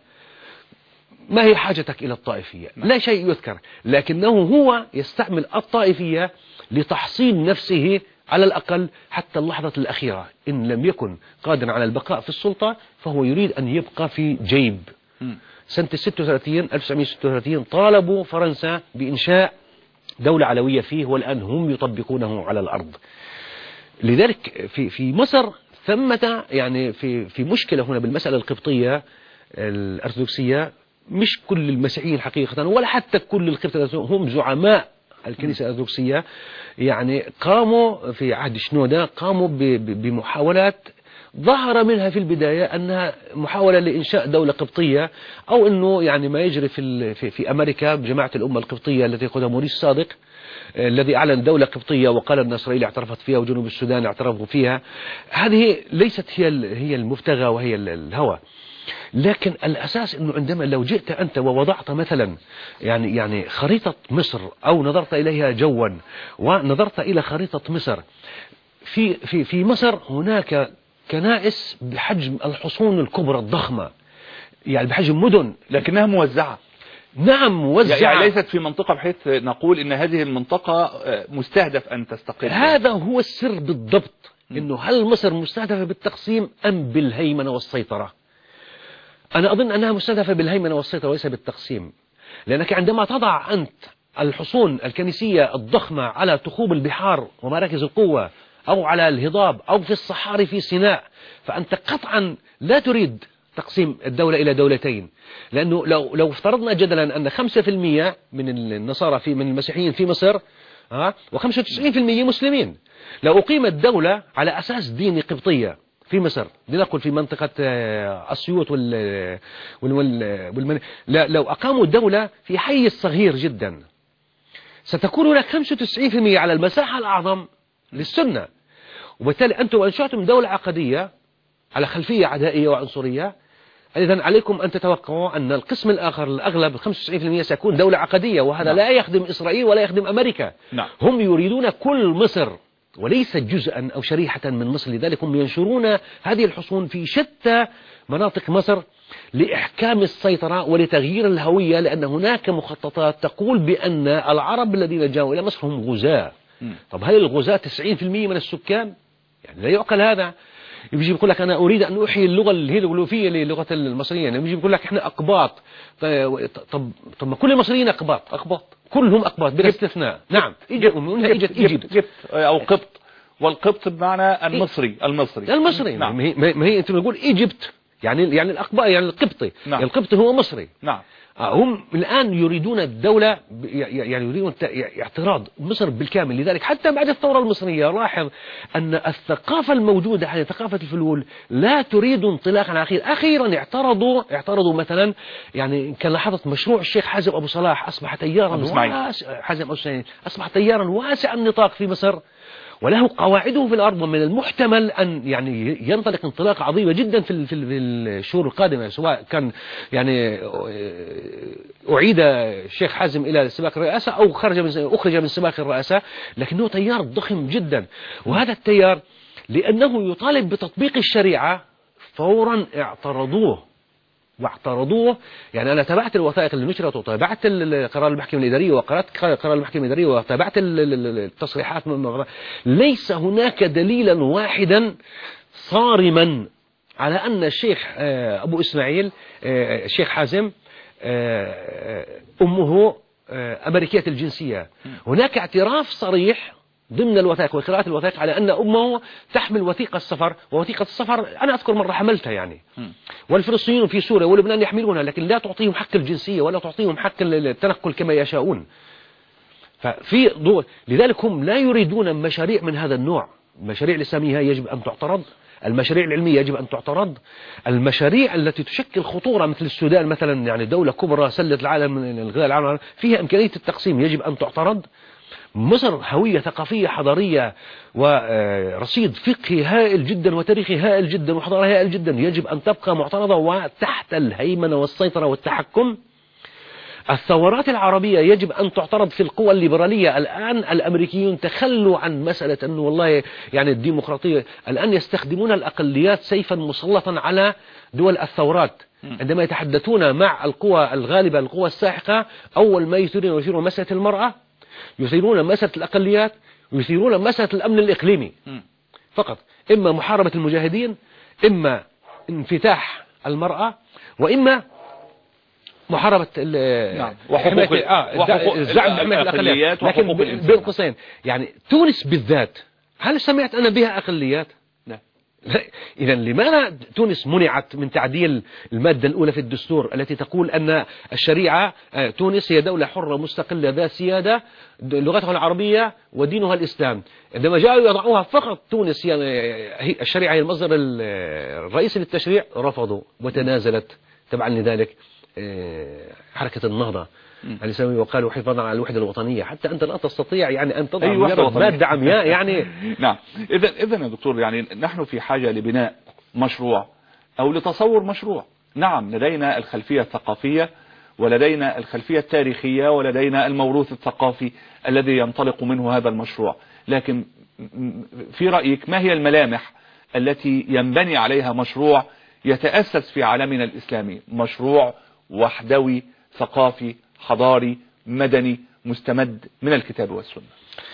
Speaker 2: ما هي حاجتك إلى الطائفية؟ لا شيء يذكر، لكنه هو يستعمل الطائفية لتحصين نفسه على الأقل حتى اللحظة الأخيرة. إن لم يكن قادرا على البقاء في السلطة فهو يريد أن يبقى في جيب. سنة 1936 طالبوا فرنسا بإنشاء دولة علوية فيه، والآن هم يطبقونه على الأرض. لذلك في مصر ثمة يعني في مشكلة هنا بالمسألة القبطية الأرثوذكسية. مش كل المسيحيين حقيقة ولا حتى كل القبط هم زعماء الكنيسة الأرثوذكسية، يعني قاموا في عهد شنودة قاموا بمحاولات ظهر منها في البداية أنها محاولة لإنشاء دولة قبطية، أو أنه يعني ما يجري في أمريكا بجماعة الأمة القبطية التي يقودها موريس صادق، الذي أعلن دولة قبطية وقال أن إسرائيل اعترفت فيها وجنوب السودان اعترفوا فيها. هذه ليست هي المبتغى وهي الهوى. لكن الأساس أنه عندما لو جئت أنت ووضعت مثلا يعني خريطة مصر، أو نظرت إليها جوا ونظرت إلى خريطة مصر، في مصر هناك كنائس بحجم الحصون الكبرى الضخمة، يعني بحجم مدن،
Speaker 1: لكنها موزعة.
Speaker 2: نعم موزعة،
Speaker 1: يعني ليست في منطقة بحيث نقول إن هذه المنطقة مستهدف أن تستقل.
Speaker 2: هذا هو السر بالضبط، إنه هل مصر مستهدفة بالتقسيم أم بالهيمنة والسيطرة؟ أنا أظن أنها مستهدفة بالهيمنة والسيطرة وليس بالتقسيم، لأنك عندما تضع أنت الحصون الكنسية الضخمة على تخوم البحار ومراكز القوة، أو على الهضاب، أو في الصحاري في سيناء، فأنت قطعا لا تريد تقسيم الدولة إلى دولتين، لأنه لو افترضنا جدلا أن 5% من النصارى من المسيحيين في مصر و95% مسلمين، لو أقيمت دولة على أساس ديني قبطية في مصر، لنقل في منطقة أسيوط لو أقاموا دولة في حيز صغير جدا، ستكون هناك 95% على المساحة الأعظم للسنة، وبالتالي أنتم أنشأتم دولة عقدية على خلفية عدائية وعنصرية. إذن عليكم أن تتوقعوا أن القسم الآخر الأغلب 95% سيكون دولة عقدية، وهذا لا يخدم إسرائيل ولا يخدم أمريكا. هم يريدون كل مصر وليس جزءا أو شريحة من مصر، لذلك هم ينشرون هذه الحصون في شتى مناطق مصر لإحكام السيطرة ولتغيير الهوية، لأن هناك مخططات تقول بأن العرب الذين جاءوا إلى مصر هم غزاة. طب هل الغزاة 90% من السكان؟ يعني لا يعقل هذا. يجي يقول لك أنا أريد أن أحيي اللغة الهيروغليفية للغة المصرية، يعني يجي يقول لك إحنا أقباط. طب ما كل المصريين أقباط كلهم أقباط بلا استثناء. نعم، إيجيبت
Speaker 1: أو قبط، والقبط بمعنى المصري.
Speaker 2: نعم. ما هي أنت نقول إيجيبت يعني الأقباط، يعني القبطي.
Speaker 1: نعم.
Speaker 2: القبطي هو مصري.
Speaker 1: نعم.
Speaker 2: هم الآن يريدون الدولة، يعني يريدون اعتراض مصر بالكامل. لذلك حتى بعد الثورة المصرية لاحظ أن الثقافة الموجودة حاليا ثقافة الفلول لا تريد انطلاقا أخيرا اعترضوا مثلا، يعني كان لاحظت مشروع الشيخ حازم أبو صلاح أصبح تيارا أصبح تيارا واسع النطاق في مصر، وله قواعده في الأرض، ومن المحتمل أن يعني ينطلق انطلاقة عظيمة جدا في الشهور القادمة، سواء كان يعني أعيد الشيخ حازم إلى سباق الرئاسة أو أخرج من سباق الرئاسة، لكنه تيار ضخم جدا. وهذا التيار لأنه يطالب بتطبيق الشريعة فورا واعترضوه. يعني أنا تابعت الوثائق اللي نشرت، وتابعت قرار المحكمة الإدارية، وقرأت قرار المحكمة الإدارية، وتابعت التصريحات. ليس هناك دليلا واحدا صارما على أن الشيخ أبو إسماعيل الشيخ حازم أمه أمريكية الجنسية. هناك اعتراف صريح ضمن الوثائق وقراءة الوثائق على أن أمه تحمل وثيقة السفر، ووثيقة السفر أنا أذكر مرة حملتها يعني. والفلسطينيون في سوريا ولبنان يحملونها، لكن لا تعطيهم حق الجنسية ولا تعطيهم حق التنقل كما يشاءون. ففي ضوء لذلك هم لا يريدون مشاريع من هذا النوع. المشاريع الإسلامية يجب أن تعترض، المشاريع العلمية يجب أن تعترض، المشاريع التي تشكل خطورة مثل السودان مثلا، يعني دولة كبرى سلت العالم الغذاء العالم فيها إمكانية التقسيم، يجب أن تعترض. مصر هوية ثقافية حضارية ورصيد فقهي هائل جدا وتاريخي هائل جدا وحضارة هائل جدا، يجب أن تبقى معترضة وتحت الهيمنة والسيطرة والتحكم. الثورات العربية يجب أن تعترض في القوى الليبرالية. الآن الأمريكيون تخلوا عن مسألة أنه والله يعني الديمقراطية، الآن يستخدمون الأقليات سيفا مسلطا على دول الثورات. عندما يتحدثون مع القوى الغالبة القوى الساحقة، أول ما يثيرون مسألة المرأة، يثيرون مسألة الأقليات، يثيرون مسألة الأمن الإقليمي فقط، إما محاربة المجاهدين، إما انفتاح المرأة، وإما محاربة
Speaker 1: وحقوق
Speaker 2: الأقليات. لكن بين قوسين يعني تونس بالذات هل سمعت أنا بها أقليات؟ إذا لماذا تونس منعت من تعديل المادة الأولى في الدستور التي تقول أن الشريعة تونس هي دولة حرة مستقلة ذات سيادة، لغتها العربية ودينها الإسلام. عندما جاءوا يضعوها فقط تونس يعني الشريعة هي المصدر الرئيسي للتشريع، رفضوا وتنازلت. تبعا لذلك حركة النهضة الإسلامية وقالوا حفاظا على الوحدة الوطنية. حتى أنت لا تستطيع يعني أن تضع مادة عمياء يعني.
Speaker 1: نعم. إذا يا دكتور يعني نحن في حاجة لبناء مشروع أو لتصور مشروع. نعم، لدينا الخلفية الثقافية ولدينا الخلفية التاريخية ولدينا الموروث الثقافي الذي ينطلق منه هذا المشروع، لكن في رأيك ما هي الملامح التي ينبني عليها مشروع يتأسس في عالمنا الإسلامي، مشروع وحدوي ثقافي حضاري مدني مستمد من الكتاب والسنة؟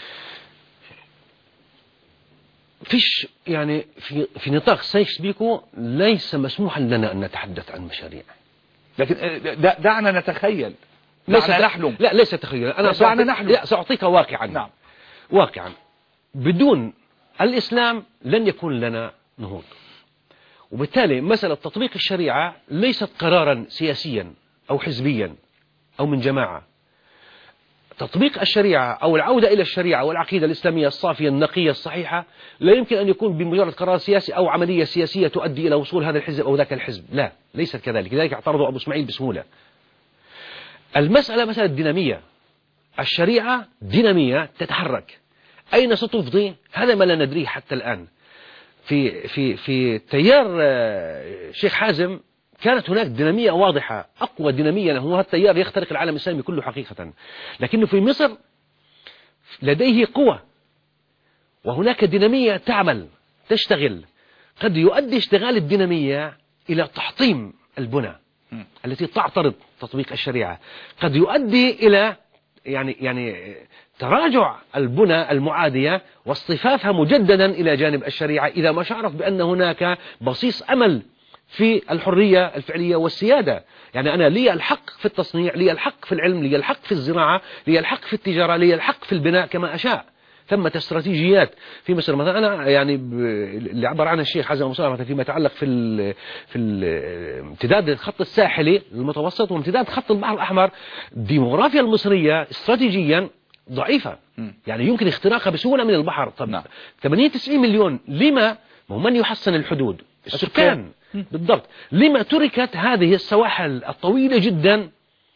Speaker 2: فيش يعني في نطاق سايكس بيكو ليس مسموحا لنا أن نتحدث عن مشاريع،
Speaker 1: لكن دعنا نتخيل، دعنا نحلم.
Speaker 2: لا ليس تخيل، أنا سأعطيك واقعا.
Speaker 1: نعم.
Speaker 2: واقعا بدون الإسلام لن يكون لنا نهوض، وبالتالي مسألة تطبيق الشريعة ليست قرارا سياسيا أو حزبيا أو من جماعة. تطبيق الشريعة أو العودة إلى الشريعة والعقيدة الإسلامية الصافية النقية الصحيحة لا يمكن أن يكون بمجرد قرار سياسي أو عملية سياسية تؤدي إلى وصول هذا الحزب أو ذاك الحزب. لا، ليست كذلك. لذلك اعترضوا أبو إسماعيل بسهولة. المسألة مسألة دينامية. الشريعة دينامية تتحرك. أين ستفضي؟ هذا ما لا ندريه حتى الآن. في تيار شيخ حازم كانت هناك دينامية واضحة، أقوى دينامية، هو هذا التيار يخترق العالم الإسلامي كله حقيقة. لكنه في مصر لديه قوة وهناك دينامية تعمل تشتغل. قد يؤدي اشتغال الدينامية إلى تحطيم البنى التي تعترض تطبيق الشريعة. قد يؤدي إلى يعني تراجع البنى المعادية واصطفافها مجددا إلى جانب الشريعة إذا ما شعرت بأن هناك بصيص أمل في الحرية الفعلية والسيادة. يعني أنا لي الحق في التصنيع، لي الحق في العلم، لي الحق في الزراعة، لي الحق في التجارة، لي الحق في البناء كما أشاء. ثمة استراتيجيات في مصر مثلا. أنا يعني اللي عبر عنها الشيخ حازم مصطفى فيما يتعلق في امتداد الخط الساحلي المتوسط وامتداد خط البحر الأحمر، الديموغرافيا المصرية استراتيجيا ضعيفة، يعني يمكن اختراقها بسهولة من البحر. طب 80-90 مليون، لما من يحسن الحدود؟ السكان. بالضبط. لما تركت هذه السواحل الطويلة جدا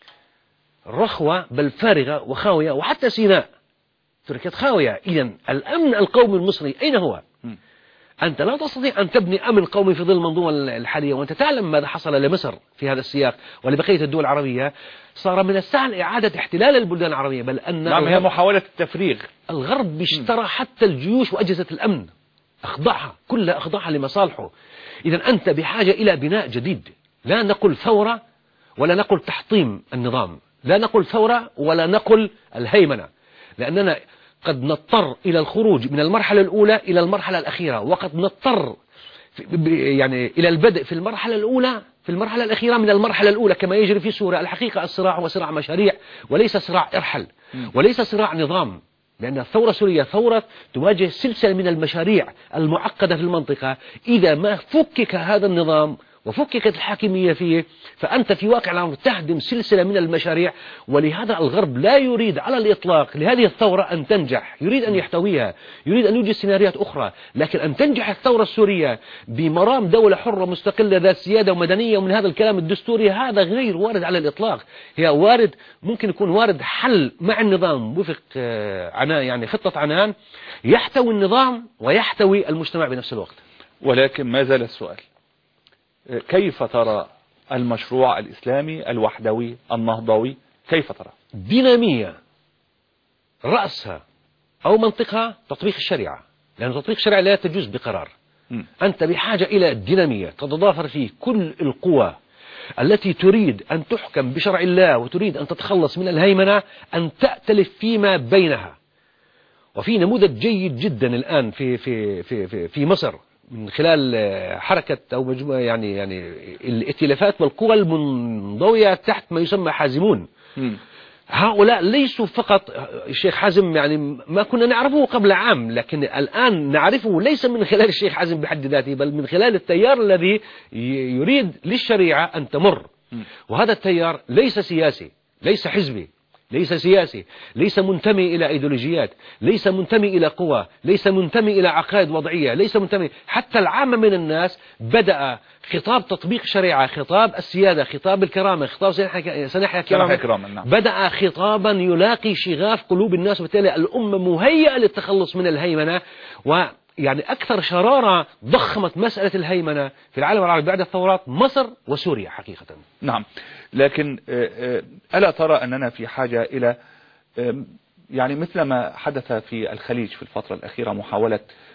Speaker 2: رخوة بل فارغة وخاوية؟ وحتى سيناء تركت خاوية. إذن الأمن القومي المصري أين هو؟ أنت لا تستطيع أن تبني أمن قومي في ظل المنظومة الحالية، وأنت تعلم ماذا حصل لمصر في هذا السياق ولبقية الدول العربية. صار من السهل إعادة احتلال البلدان العربية، بل أن
Speaker 1: نعم هي محاولة التفريغ.
Speaker 2: الغرب اشترى حتى الجيوش وأجهزة الأمن، أخضعها كلها، أخضعها لمصالحه. إذا أنت بحاجة إلى بناء جديد. لا نقول ثورة ولا نقول تحطيم النظام، لا نقول ثورة ولا نقول الهيمنة، لأننا قد نضطر إلى الخروج من المرحلة الأولى إلى المرحلة الأخيرة، وقد نضطر يعني إلى البدء في المرحلة الأولى في المرحلة الأخيرة من المرحلة الأولى كما يجري في سوريا. الحقيقة الصراع هو صراع مشاريع وليس صراع إرحل وليس صراع نظام، لأن الثورة السورية ثورة تواجه سلسلة من المشاريع المعقدة في المنطقة. إذا ما فكك هذا النظام وفككت الحاكمية فيه فأنت في واقع الأمر تهدم سلسلة من المشاريع. ولهذا الغرب لا يريد على الإطلاق لهذه الثورة أن تنجح، يريد أن يحتويها، يريد أن يوجد سيناريوهات أخرى. لكن أن تنجح الثورة السورية بمرام دولة حرة مستقلة ذات سيادة ومدنية ومن هذا الكلام الدستوري، هذا غير وارد على الإطلاق. هي وارد، ممكن يكون وارد حل مع النظام وفق يعني خطة عنان يحتوي النظام ويحتوي المجتمع بنفس الوقت.
Speaker 1: ولكن ما زال السؤال، كيف ترى المشروع الإسلامي الوحدوي النهضوي؟ كيف ترى؟
Speaker 2: دينامية رأسها أو منطقها تطبيق الشريعة، لأن تطبيق الشريعة لا تجوز بقرار. أنت بحاجة إلى دينامية تتضافر فيه كل القوى التي تريد أن تحكم بشرع الله وتريد أن تتخلص من الهيمنة، أن تأتلف فيما بينها. وفي نموذج جيد جدا الآن في مصر من خلال حركة أو مجموعة يعني الائتلافات والقوى المنضوية تحت ما يسمى حازمون. هؤلاء ليسوا فقط الشيخ حازم، يعني ما كنا نعرفه قبل عام، لكن الآن نعرفه ليس من خلال الشيخ حازم بحد ذاته، بل من خلال التيار الذي يريد للشريعة أن تمر. وهذا التيار ليس سياسي، ليس حزبي، ليس سياسي، ليس منتمي إلى أيديولوجيات، ليس منتمي إلى قوى، ليس منتمي إلى عقائد وضعية، ليس منتمي. حتى العامة من الناس بدأ خطاب تطبيق الشريعة، خطاب السيادة، خطاب الكرامة، خطاب سنحيا كرامة، بدأ خطابا يلاقي شغاف قلوب الناس، وبالتالي الأمة مهيئة للتخلص من الهيمنة. يعني أكثر شرارة ضخمت مسألة الهيمنة في العالم العربي بعد الثورات مصر وسوريا حقيقة.
Speaker 1: نعم، لكن ألا ترى أننا في حاجة إلى يعني مثل ما حدث في الخليج في الفترة الأخيرة محاولة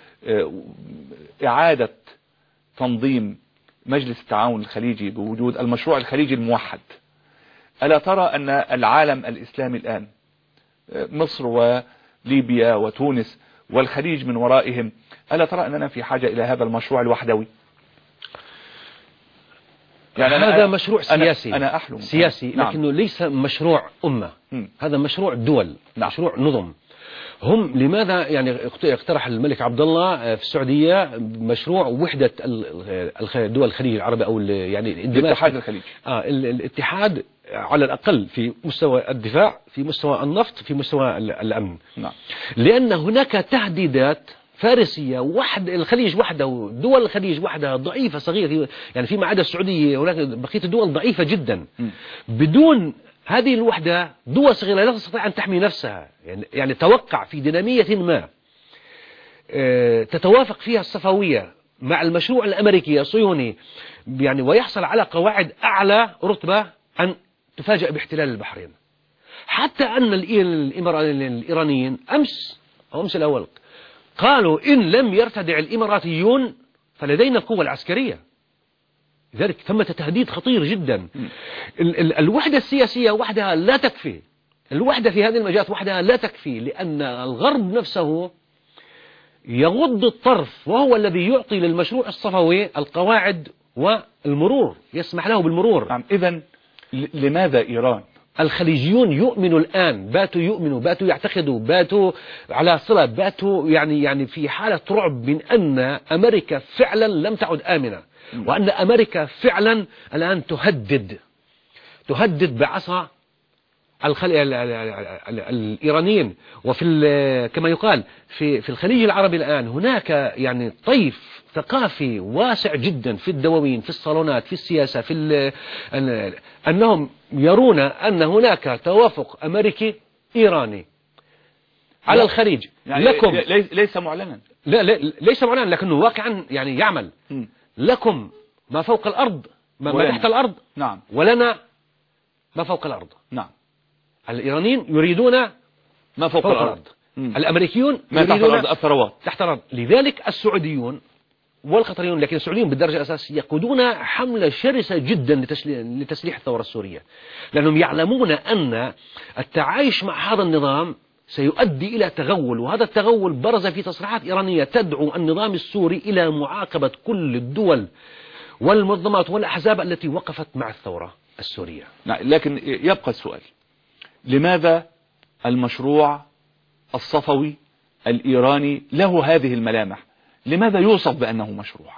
Speaker 1: إعادة تنظيم مجلس التعاون الخليجي بوجود المشروع الخليجي الموحد؟ ألا ترى أن العالم الإسلامي الآن مصر وليبيا وتونس والخليج من ورائهم، ألا ترى أننا في حاجة إلى هذا المشروع الوحدوي؟
Speaker 2: يعني هذا مشروع سياسي،
Speaker 1: أنا أحلم
Speaker 2: سياسي، لكنه ليس مشروع أمة. هذا مشروع دول، مشروع نظم. هم لماذا يعني اقترح الملك عبد الله في السعودية مشروع وحدة دول الخليج العربي أو يعني
Speaker 1: الاتحاد الخليجي.
Speaker 2: الاتحاد على الأقل في مستوى الدفاع، في مستوى النفط، في مستوى الأمن.
Speaker 1: نعم.
Speaker 2: لأن هناك تهديدات فارسية الخليج وحده، دول الخليج وحدها ضعيفة صغيرة، يعني فيما عدا السعودية هناك بقية الدول ضعيفة جدا. بدون هذه الوحدة دول صغيرة لا تستطيع أن تحمي نفسها. يعني توقع في دينامية ما تتوافق فيها الصفوية مع المشروع الأمريكي الصهيوني يعني ويحصل على قواعد أعلى رتبة أن تفاجأ باحتلال البحرين. حتى أن الإيرانيين أمس الأول قالوا إن لم يرتدع الإماراتيون فلدينا القوة العسكرية. لذلك ثمة تهديد خطير جدا. الوحدة السياسية وحدها لا تكفي، الوحدة في هذه المجالات وحدها لا تكفي، لأن الغرب نفسه يغض الطرف، وهو الذي يعطي للمشروع الصفوي القواعد والمرور، يسمح له بالمرور.
Speaker 1: نعم. إذن لماذا إيران؟
Speaker 2: الخليجيون يؤمنوا الآن، باتوا يعتقدوا، باتوا على صلة، باتوا يعني في حالة رعب من أن أمريكا فعلا لم تعد آمنة، وأن أمريكا فعلا الآن تهدد بعصا الإيرانيين. وفي كما يقال في الخليج العربي الآن هناك يعني طيف ثقافي واسع جدا في الدواوين، في الصالونات، في السياسة، أنهم يرون أن هناك توافق أمريكي إيراني على الخليج.
Speaker 1: يعني
Speaker 2: لكم
Speaker 1: ليس معلنا،
Speaker 2: لا ليس معلنا، لكنه واقعا يعني يعمل. لكم ما فوق الأرض، ما تحت الأرض.
Speaker 1: نعم.
Speaker 2: ولنا ما فوق الأرض.
Speaker 1: نعم.
Speaker 2: الإيرانيين يريدون ما فوق الأرض. الأمريكيون
Speaker 1: ما تحت الأرض، الثروات
Speaker 2: تحت الأرض. لذلك السعوديون والقطريون، لكن السعوديون بالدرجة الأساسية يقودون حملة شرسة جدا لتسليح الثورة السورية، لأنهم يعلمون أن التعايش مع هذا النظام سيؤدي إلى تغول، وهذا التغول برز في تصريحات إيرانية تدعو النظام السوري إلى معاقبة كل الدول والمنظمات والأحزاب التي وقفت مع الثورة السورية.
Speaker 1: لكن يبقى السؤال، لماذا المشروع الصفوي الإيراني له هذه الملامح؟ لماذا يوصف بأنه مشروع؟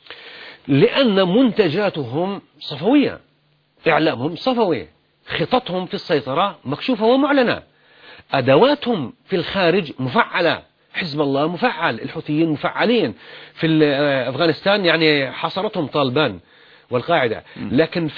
Speaker 2: لأن منتجاتهم صفوية، إعلامهم صفوي، خططهم في السيطرة مكشوفة ومعلنة، أدواتهم في الخارج مفعلة، حزب الله مفعل، الحوثيين مفعلين، في أفغانستان يعني حصرتهم طالبان والقاعدة، لكن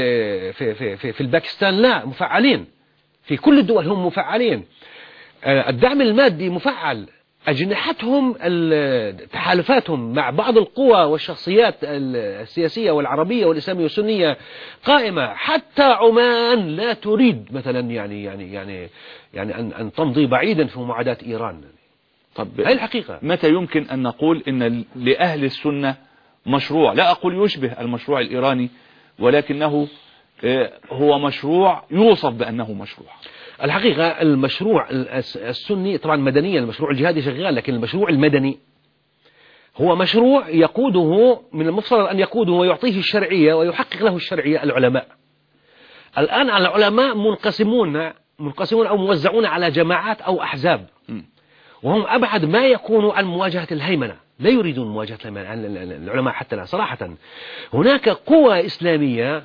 Speaker 2: في الباكستان لا، مفعلين، في كل الدول هم مفعلين. الدعم المادي مفعل، أجنحتهم تحالفاتهم مع بعض القوى والشخصيات السياسية والعربية والإسلامية والسنية قائمة. حتى عمان لا تريد مثلا يعني أن تمضي بعيدا في معاداة إيران.
Speaker 1: طب
Speaker 2: هذه الحقيقة.
Speaker 1: متى يمكن أن نقول إن لأهل السنة مشروع، لا أقول يشبه المشروع الإيراني، ولكنه هو مشروع يوصف بأنه مشروع؟
Speaker 2: الحقيقة المشروع السني طبعا مدنيا، المشروع الجهادي شغال، لكن المشروع المدني هو مشروع يقوده، من المفترض أن يقوده ويعطيه الشرعية ويحقق له الشرعية العلماء. الآن العلماء منقسمون أو موزعون على جماعات أو أحزاب، وهم أبعد ما يكونوا عن مواجهة الهيمنة، لا يريدون مواجهة الهيمنة العلماء حتى لا صراحة. هناك قوى إسلامية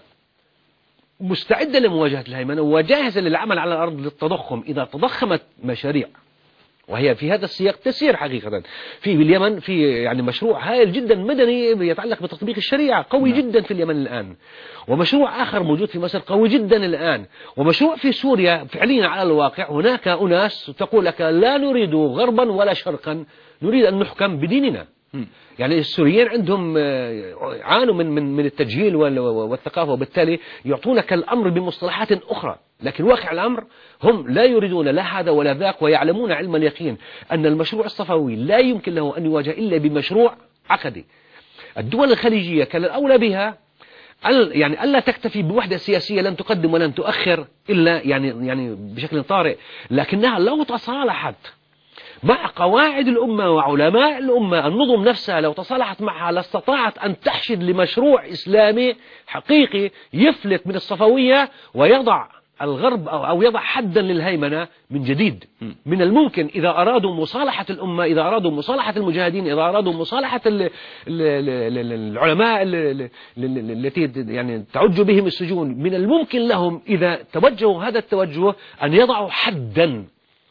Speaker 2: مستعدة لمواجهة الهيمنة وجاهزة للعمل على الأرض للتضخم إذا تضخمت مشاريع، وهي في هذا السياق تسير حقيقة. في اليمن في يعني مشروع هائل جدا مدني يتعلق بتطبيق الشريعة قوي جدا في اليمن الآن، ومشروع آخر موجود في مصر قوي جدا الآن، ومشروع في سوريا فعليا على الواقع. هناك أناس تقول لك لا نريد غربا ولا شرقا، نريد أن نحكم بديننا. يعني السوريين عندهم عانوا من التجهيل والثقافة، وبالتالي يعطونك الأمر بمصطلحات أخرى، لكن واقع الأمر هم لا يريدون لا هذا ولا ذاك، ويعلمون علم اليقين أن المشروع الصفوي لا يمكن له أن يواجه إلا بمشروع عقدي. الدول الخليجية كان الأولى بها يعني ألا تكتفي بوحدة سياسية لن تقدم ولن تؤخر إلا يعني بشكل طارئ، لكنها لو تصالحت مع قواعد الأمة وعلماء الأمة، النظم نفسها لو تصالحت معها لاستطاعت أن تحشد لمشروع إسلامي حقيقي يفلت من الصفوية ويضع الغرب أو يضع حدا للهيمنة من جديد. من الممكن إذا أرادوا مصالحة الأمة، إذا أرادوا مصالحة المجاهدين، إذا أرادوا مصالحة العلماء التي يعني تعج بهم السجون، من الممكن لهم إذا توجهوا هذا التوجه أن يضعوا حدا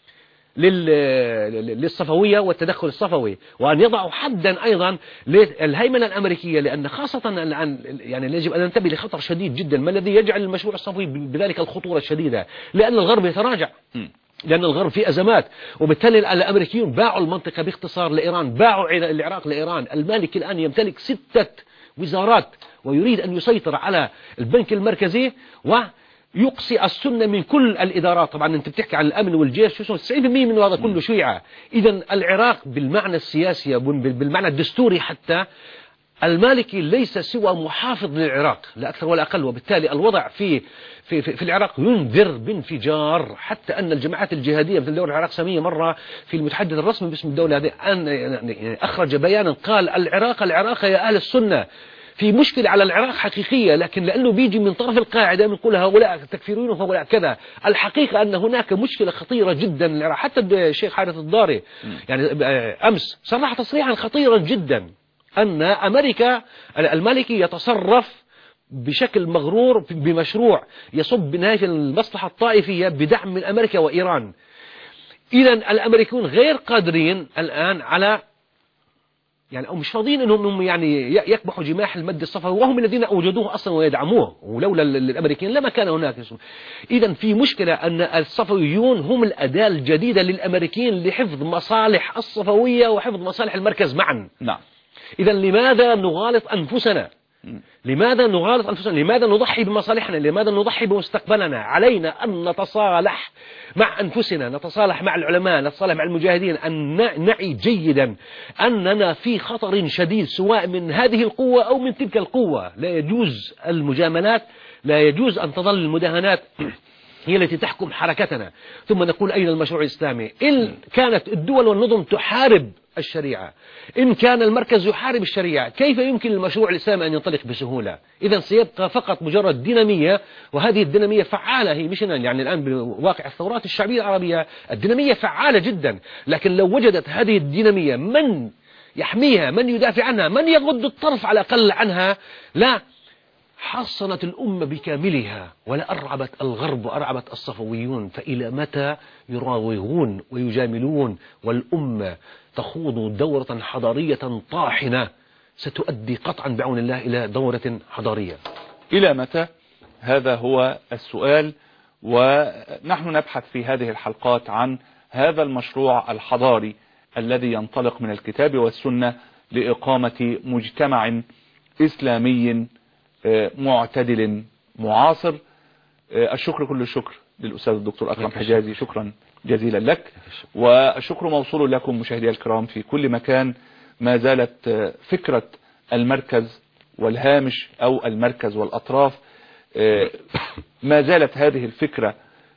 Speaker 2: للصفوية والتدخل الصفوي، وأن يضعوا حدا أيضا للهيمنة الأمريكية، لأن خاصة الآن يعني يجب أن ننتبه لخطر شديد جدا. ما الذي يجعل المشروع الصفوي بذلك الخطورة الشديدة؟ لأن الغرب يتراجع، لأن الغرب في أزمات، وبالتالي الأمريكيون باعوا المنطقة باختصار لإيران، باعوا العراق لإيران. المالكي الآن يمتلك 6 وزارات ويريد أن يسيطر على البنك المركزي ويقصي السنة من كل الإدارات. طبعا أنت بتحكي عن الأمن والجيش، 90% من هذا كله شيعة. إذا العراق بالمعنى السياسي بالمعنى الدستوري حتى، المالكي ليس سوى محافظ للعراق لا أكثر ولا أقل، وبالتالي الوضع في العراق ينذر بانفجار، حتى أن الجماعات الجهادية مثل دولة العراق سامية مرة في المتحدث الرسمي باسم الدولة هذه أن أخرج بيانا قال العراق يا أهل السنة في مشكلة على العراق حقيقية، لكن لأنه بيجي من طرف القاعدة بنقول هؤلاء تكفيرون وهؤلاء كذا. الحقيقة أن هناك مشكلة خطيرة جدا للعراق. حتى الشيخ حارث الضاري يعني أمس صرح تصريحا خطيرا جدا أن المالكي يتصرف بشكل مغرور بمشروع يصب بنهاية المصلحة الطائفية بدعم من أمريكا وإيران. إذا الأمريكيون غير قادرين الآن على يعني أو مش فاضيين أنهم يعني يكبحوا جماح المد الصفوي، وهم الذين أوجدوه أصلا ويدعموه، ولولا الأمريكيين لما كان هناك. إذا في مشكلة أن الصفويون هم الأداة الجديدة للأمريكيين لحفظ مصالح الصفوية وحفظ مصالح المركز معا.
Speaker 1: نعم.
Speaker 2: إذا لماذا نغالط أنفسنا؟ لماذا نضحي بمصالحنا؟ لماذا نضحي بمستقبلنا؟ علينا أن نتصالح مع أنفسنا، نتصالح مع العلماء، نتصالح مع المجاهدين، أن نعي جيدا أننا في خطر شديد سواء من هذه القوة أو من تلك القوة. لا يجوز المجاملات، لا يجوز أن تظل المداهنات هي التي تحكم حركتنا. ثم نقول أين المشروع الإسلامي؟ إن كانت الدول والنظم تحارب الشريعة، إن كان المركز يحارب الشريعة، كيف يمكن للمشروع الإسلامي أن ينطلق بسهولة؟ إذا سيبقى فقط مجرد دينامية، وهذه الدينامية فعالة. هي مش يعني الآن بواقع الثورات الشعبية العربية الدينامية فعالة جدا، لكن لو وجدت هذه الدينامية من يحميها، من يدافع عنها، من يغض الطرف على الأقل عنها، لا حصنت الأمة بكاملها، ولا أرعبت الغرب وأرعبت الصفويون. فإلى متى يراوغون ويجاملون والأمة تخوض دورة حضارية طاحنة ستؤدي قطعا بعون الله إلى دورة حضارية؟
Speaker 1: إلى متى؟ هذا هو السؤال. ونحن نبحث في هذه الحلقات عن هذا المشروع الحضاري الذي ينطلق من الكتاب والسنة لإقامة مجتمع إسلامي معتدل معاصر. الشكر كل الشكر للأستاذ الدكتور أكرم حجازي، شكرا جزيلا لك، والشكر موصول لكم مشاهدي الكرام في كل مكان. ما زالت فكرة المركز والهامش أو المركز والأطراف، ما زالت هذه الفكرة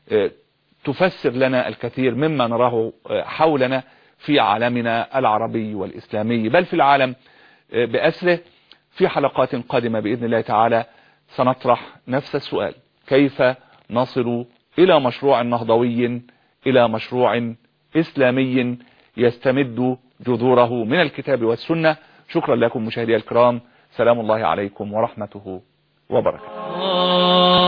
Speaker 1: تفسر لنا الكثير مما نراه حولنا في عالمنا العربي والإسلامي، بل في العالم بأسره. في حلقات قادمة بإذن الله تعالى سنطرح نفس السؤال: كيف نصل إلى مشروع نهضوي، إلى مشروع إسلامي يستمد جذوره من الكتاب والسنة؟ شكرا لكم مشاهدي الكرام، سلام الله عليكم ورحمته وبركاته.